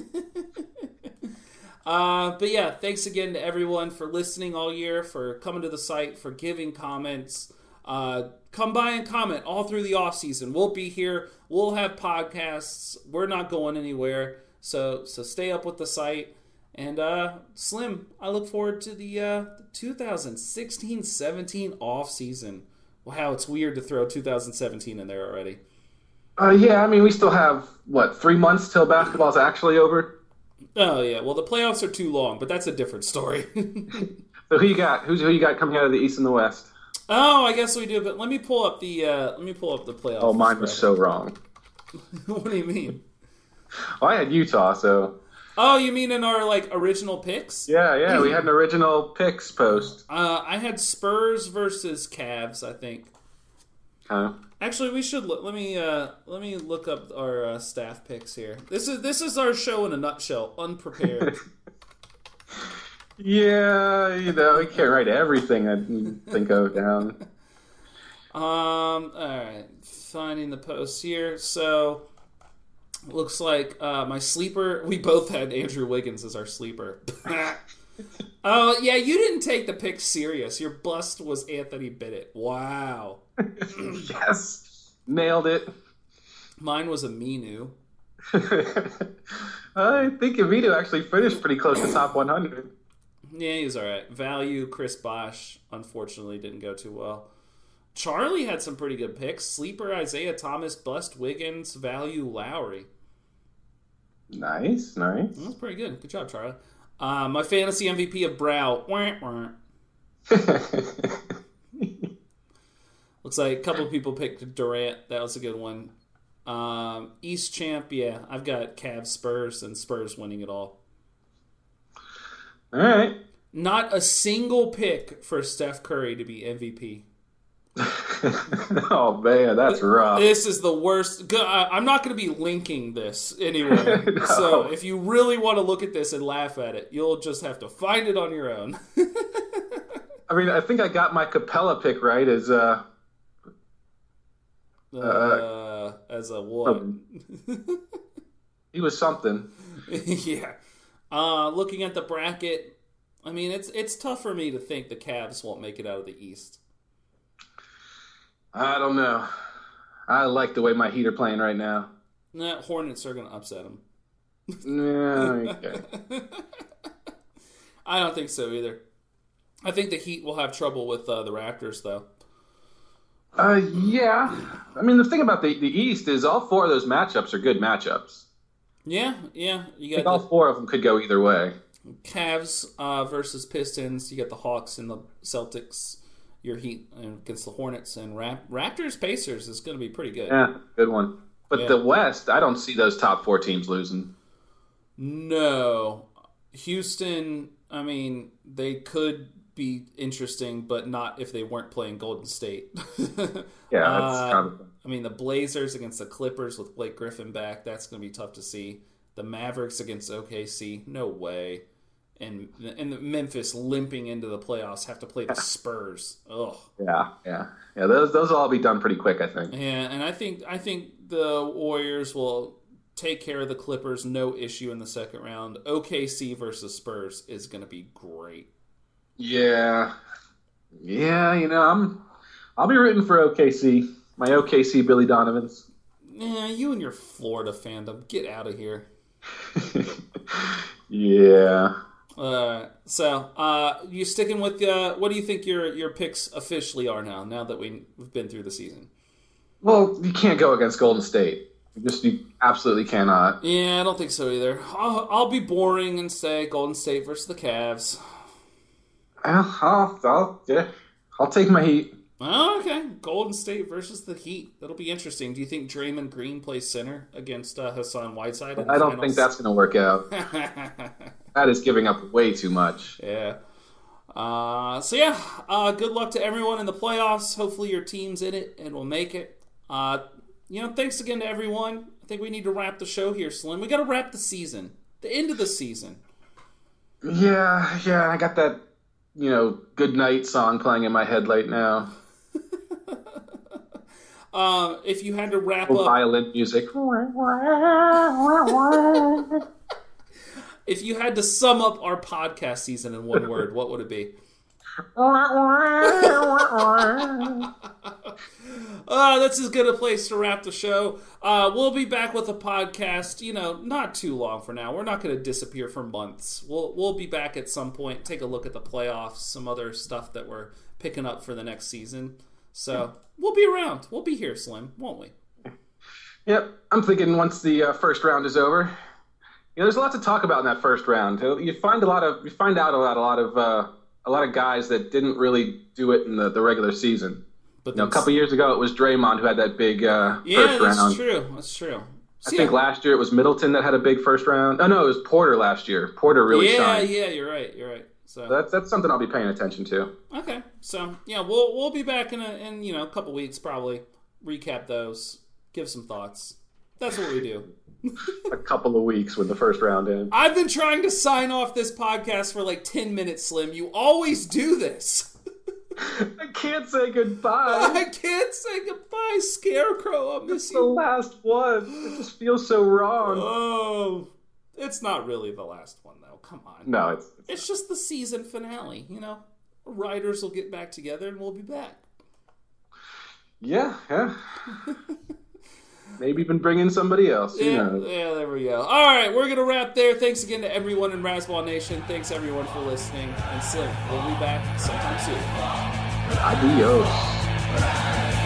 But yeah, thanks again to everyone for listening all year, for coming to the site, for giving comments. Come by and comment all through the off season. We'll be here. We'll have podcasts. We're not going anywhere. So stay up with the site. And Slim, I look forward to the 2016-17 off season. Wow, it's weird to throw 2017 in there already. Yeah, I mean, we still have, 3 months till basketball's actually over? Oh, yeah. Well, the playoffs are too long, but that's a different story. So who you got? Who you got coming out of the East and the West? Oh, I guess we do, but let me pull up the playoffs. Oh, mine was so wrong. What do you mean? Well, I had Utah, so... Oh, you mean in our, original picks? Yeah, we had an original picks post. I had Spurs versus Cavs, I think. Actually, we should let me look up our staff picks here. This is our show in a nutshell, unprepared. Yeah, we can't write everything I think of down. All right, finding the posts here. So, looks like my sleeper. We both had Andrew Wiggins as our sleeper. Oh yeah, you didn't take the pick serious. Your bust was Anthony Bennett. Wow. Yes, nailed it. Mine was Aminu. I think Aminu actually finished pretty close to top 100. Yeah, he was all right. Value, Chris Bosh, unfortunately didn't go too well. Charlie had some pretty good picks. Sleeper, Isaiah Thomas, bust, Wiggins, value, Lowry. Nice. That's pretty good. Good job, Charlie. My fantasy MVP of Brow. Looks like a couple of people picked Durant. That was a good one. East champ, yeah. I've got Cavs, Spurs, and Spurs winning it all. All right. Not a single pick for Steph Curry to be MVP. Oh, man, that's rough. This is the worst. I'm not going to be linking this anyway. No. So if you really want to look at this and laugh at it, you'll just have to find it on your own. I mean, I think I got my Capella pick right as a what? He was something. Yeah. Looking at the bracket, I mean, it's tough for me to think the Cavs won't make it out of the East. I don't know. I like the way my Heat are playing right now. Nah, Hornets are going to upset them. Yeah, okay. I don't think so either. I think the Heat will have trouble with the Raptors, though. Yeah. I mean, the thing about the East is all four of those matchups are good matchups. Yeah. You got all four of them could go either way. Cavs versus Pistons. You got the Hawks and the Celtics. Your Heat against the Hornets and Raptors Pacers is going to be pretty good. Yeah, good one. But the West, I don't see those top four teams losing. No. Houston, I mean, they could be interesting, but not if they weren't playing Golden State. Yeah, that's kind of... I mean, the Blazers against the Clippers with Blake Griffin back, that's going to be tough to see. The Mavericks against OKC, no way. And the Memphis limping into the playoffs have to play the Spurs. Ugh. Yeah. Those will all be done pretty quick, I think. Yeah, and I think the Warriors will take care of the Clippers, no issue in the second round. OKC versus Spurs is going to be great. Yeah. I'll be rooting for OKC. My OKC Billy Donovans. Yeah, you and your Florida fandom, get out of here. Yeah. So you sticking with what do you think your picks officially are now that we've been through the season? Well, you can't go against Golden State. You absolutely cannot. Yeah, I don't think so either. I'll be boring and say Golden State versus the Cavs. I'll take my Heat. Oh, okay. Golden State versus the Heat. That'll be interesting. Do you think Draymond Green plays center against Hassan Whiteside? I don't think that's going to work out. That is giving up way too much. Yeah. Good luck to everyone in the playoffs. Hopefully your team's in it and will make it. Thanks again to everyone. I think we need to wrap the show here, Slim. We got to wrap the season. The end of the season. Yeah. I got that, good night song playing in my head right now. If you had to wrap up... Violin music. If you had to sum up our podcast season in one word, what would it be? That's as good a place to wrap the show. We'll be back with a podcast, not too long for now. We're not going to disappear for months. We'll be back at some point, take a look at the playoffs, some other stuff that we're picking up for the next season. So we'll be around. We'll be here, Slim, won't we? Yep. I'm thinking once the first round is over, there's a lot to talk about in that first round. You find out a lot of guys that didn't really do it in the regular season. But a couple years ago, it was Draymond who had that big first round. That's true. I think last year it was Middleton that had a big first round. Oh no, it was Porter last year. Porter really shined. Yeah, you're right. So that's something I'll be paying attention to. Okay, so we'll be back in a couple weeks probably. Recap those, give some thoughts. That's what we do. A couple of weeks with the first round in. I've been trying to sign off this podcast for like 10 minutes, Slim. You always do this. I can't say goodbye. I can't say goodbye, Scarecrow. I'll miss you. The last one. It just feels so wrong. Oh, it's not really the last one, though. Come on. No, it's just the season finale. Writers will get back together and we'll be back. Yeah. Maybe even bring in somebody else. Yeah, there we go. All right, we're going to wrap there. Thanks again to everyone in Razzball Nation. Thanks, everyone, for listening. And Slim, we'll be back sometime soon. Adios.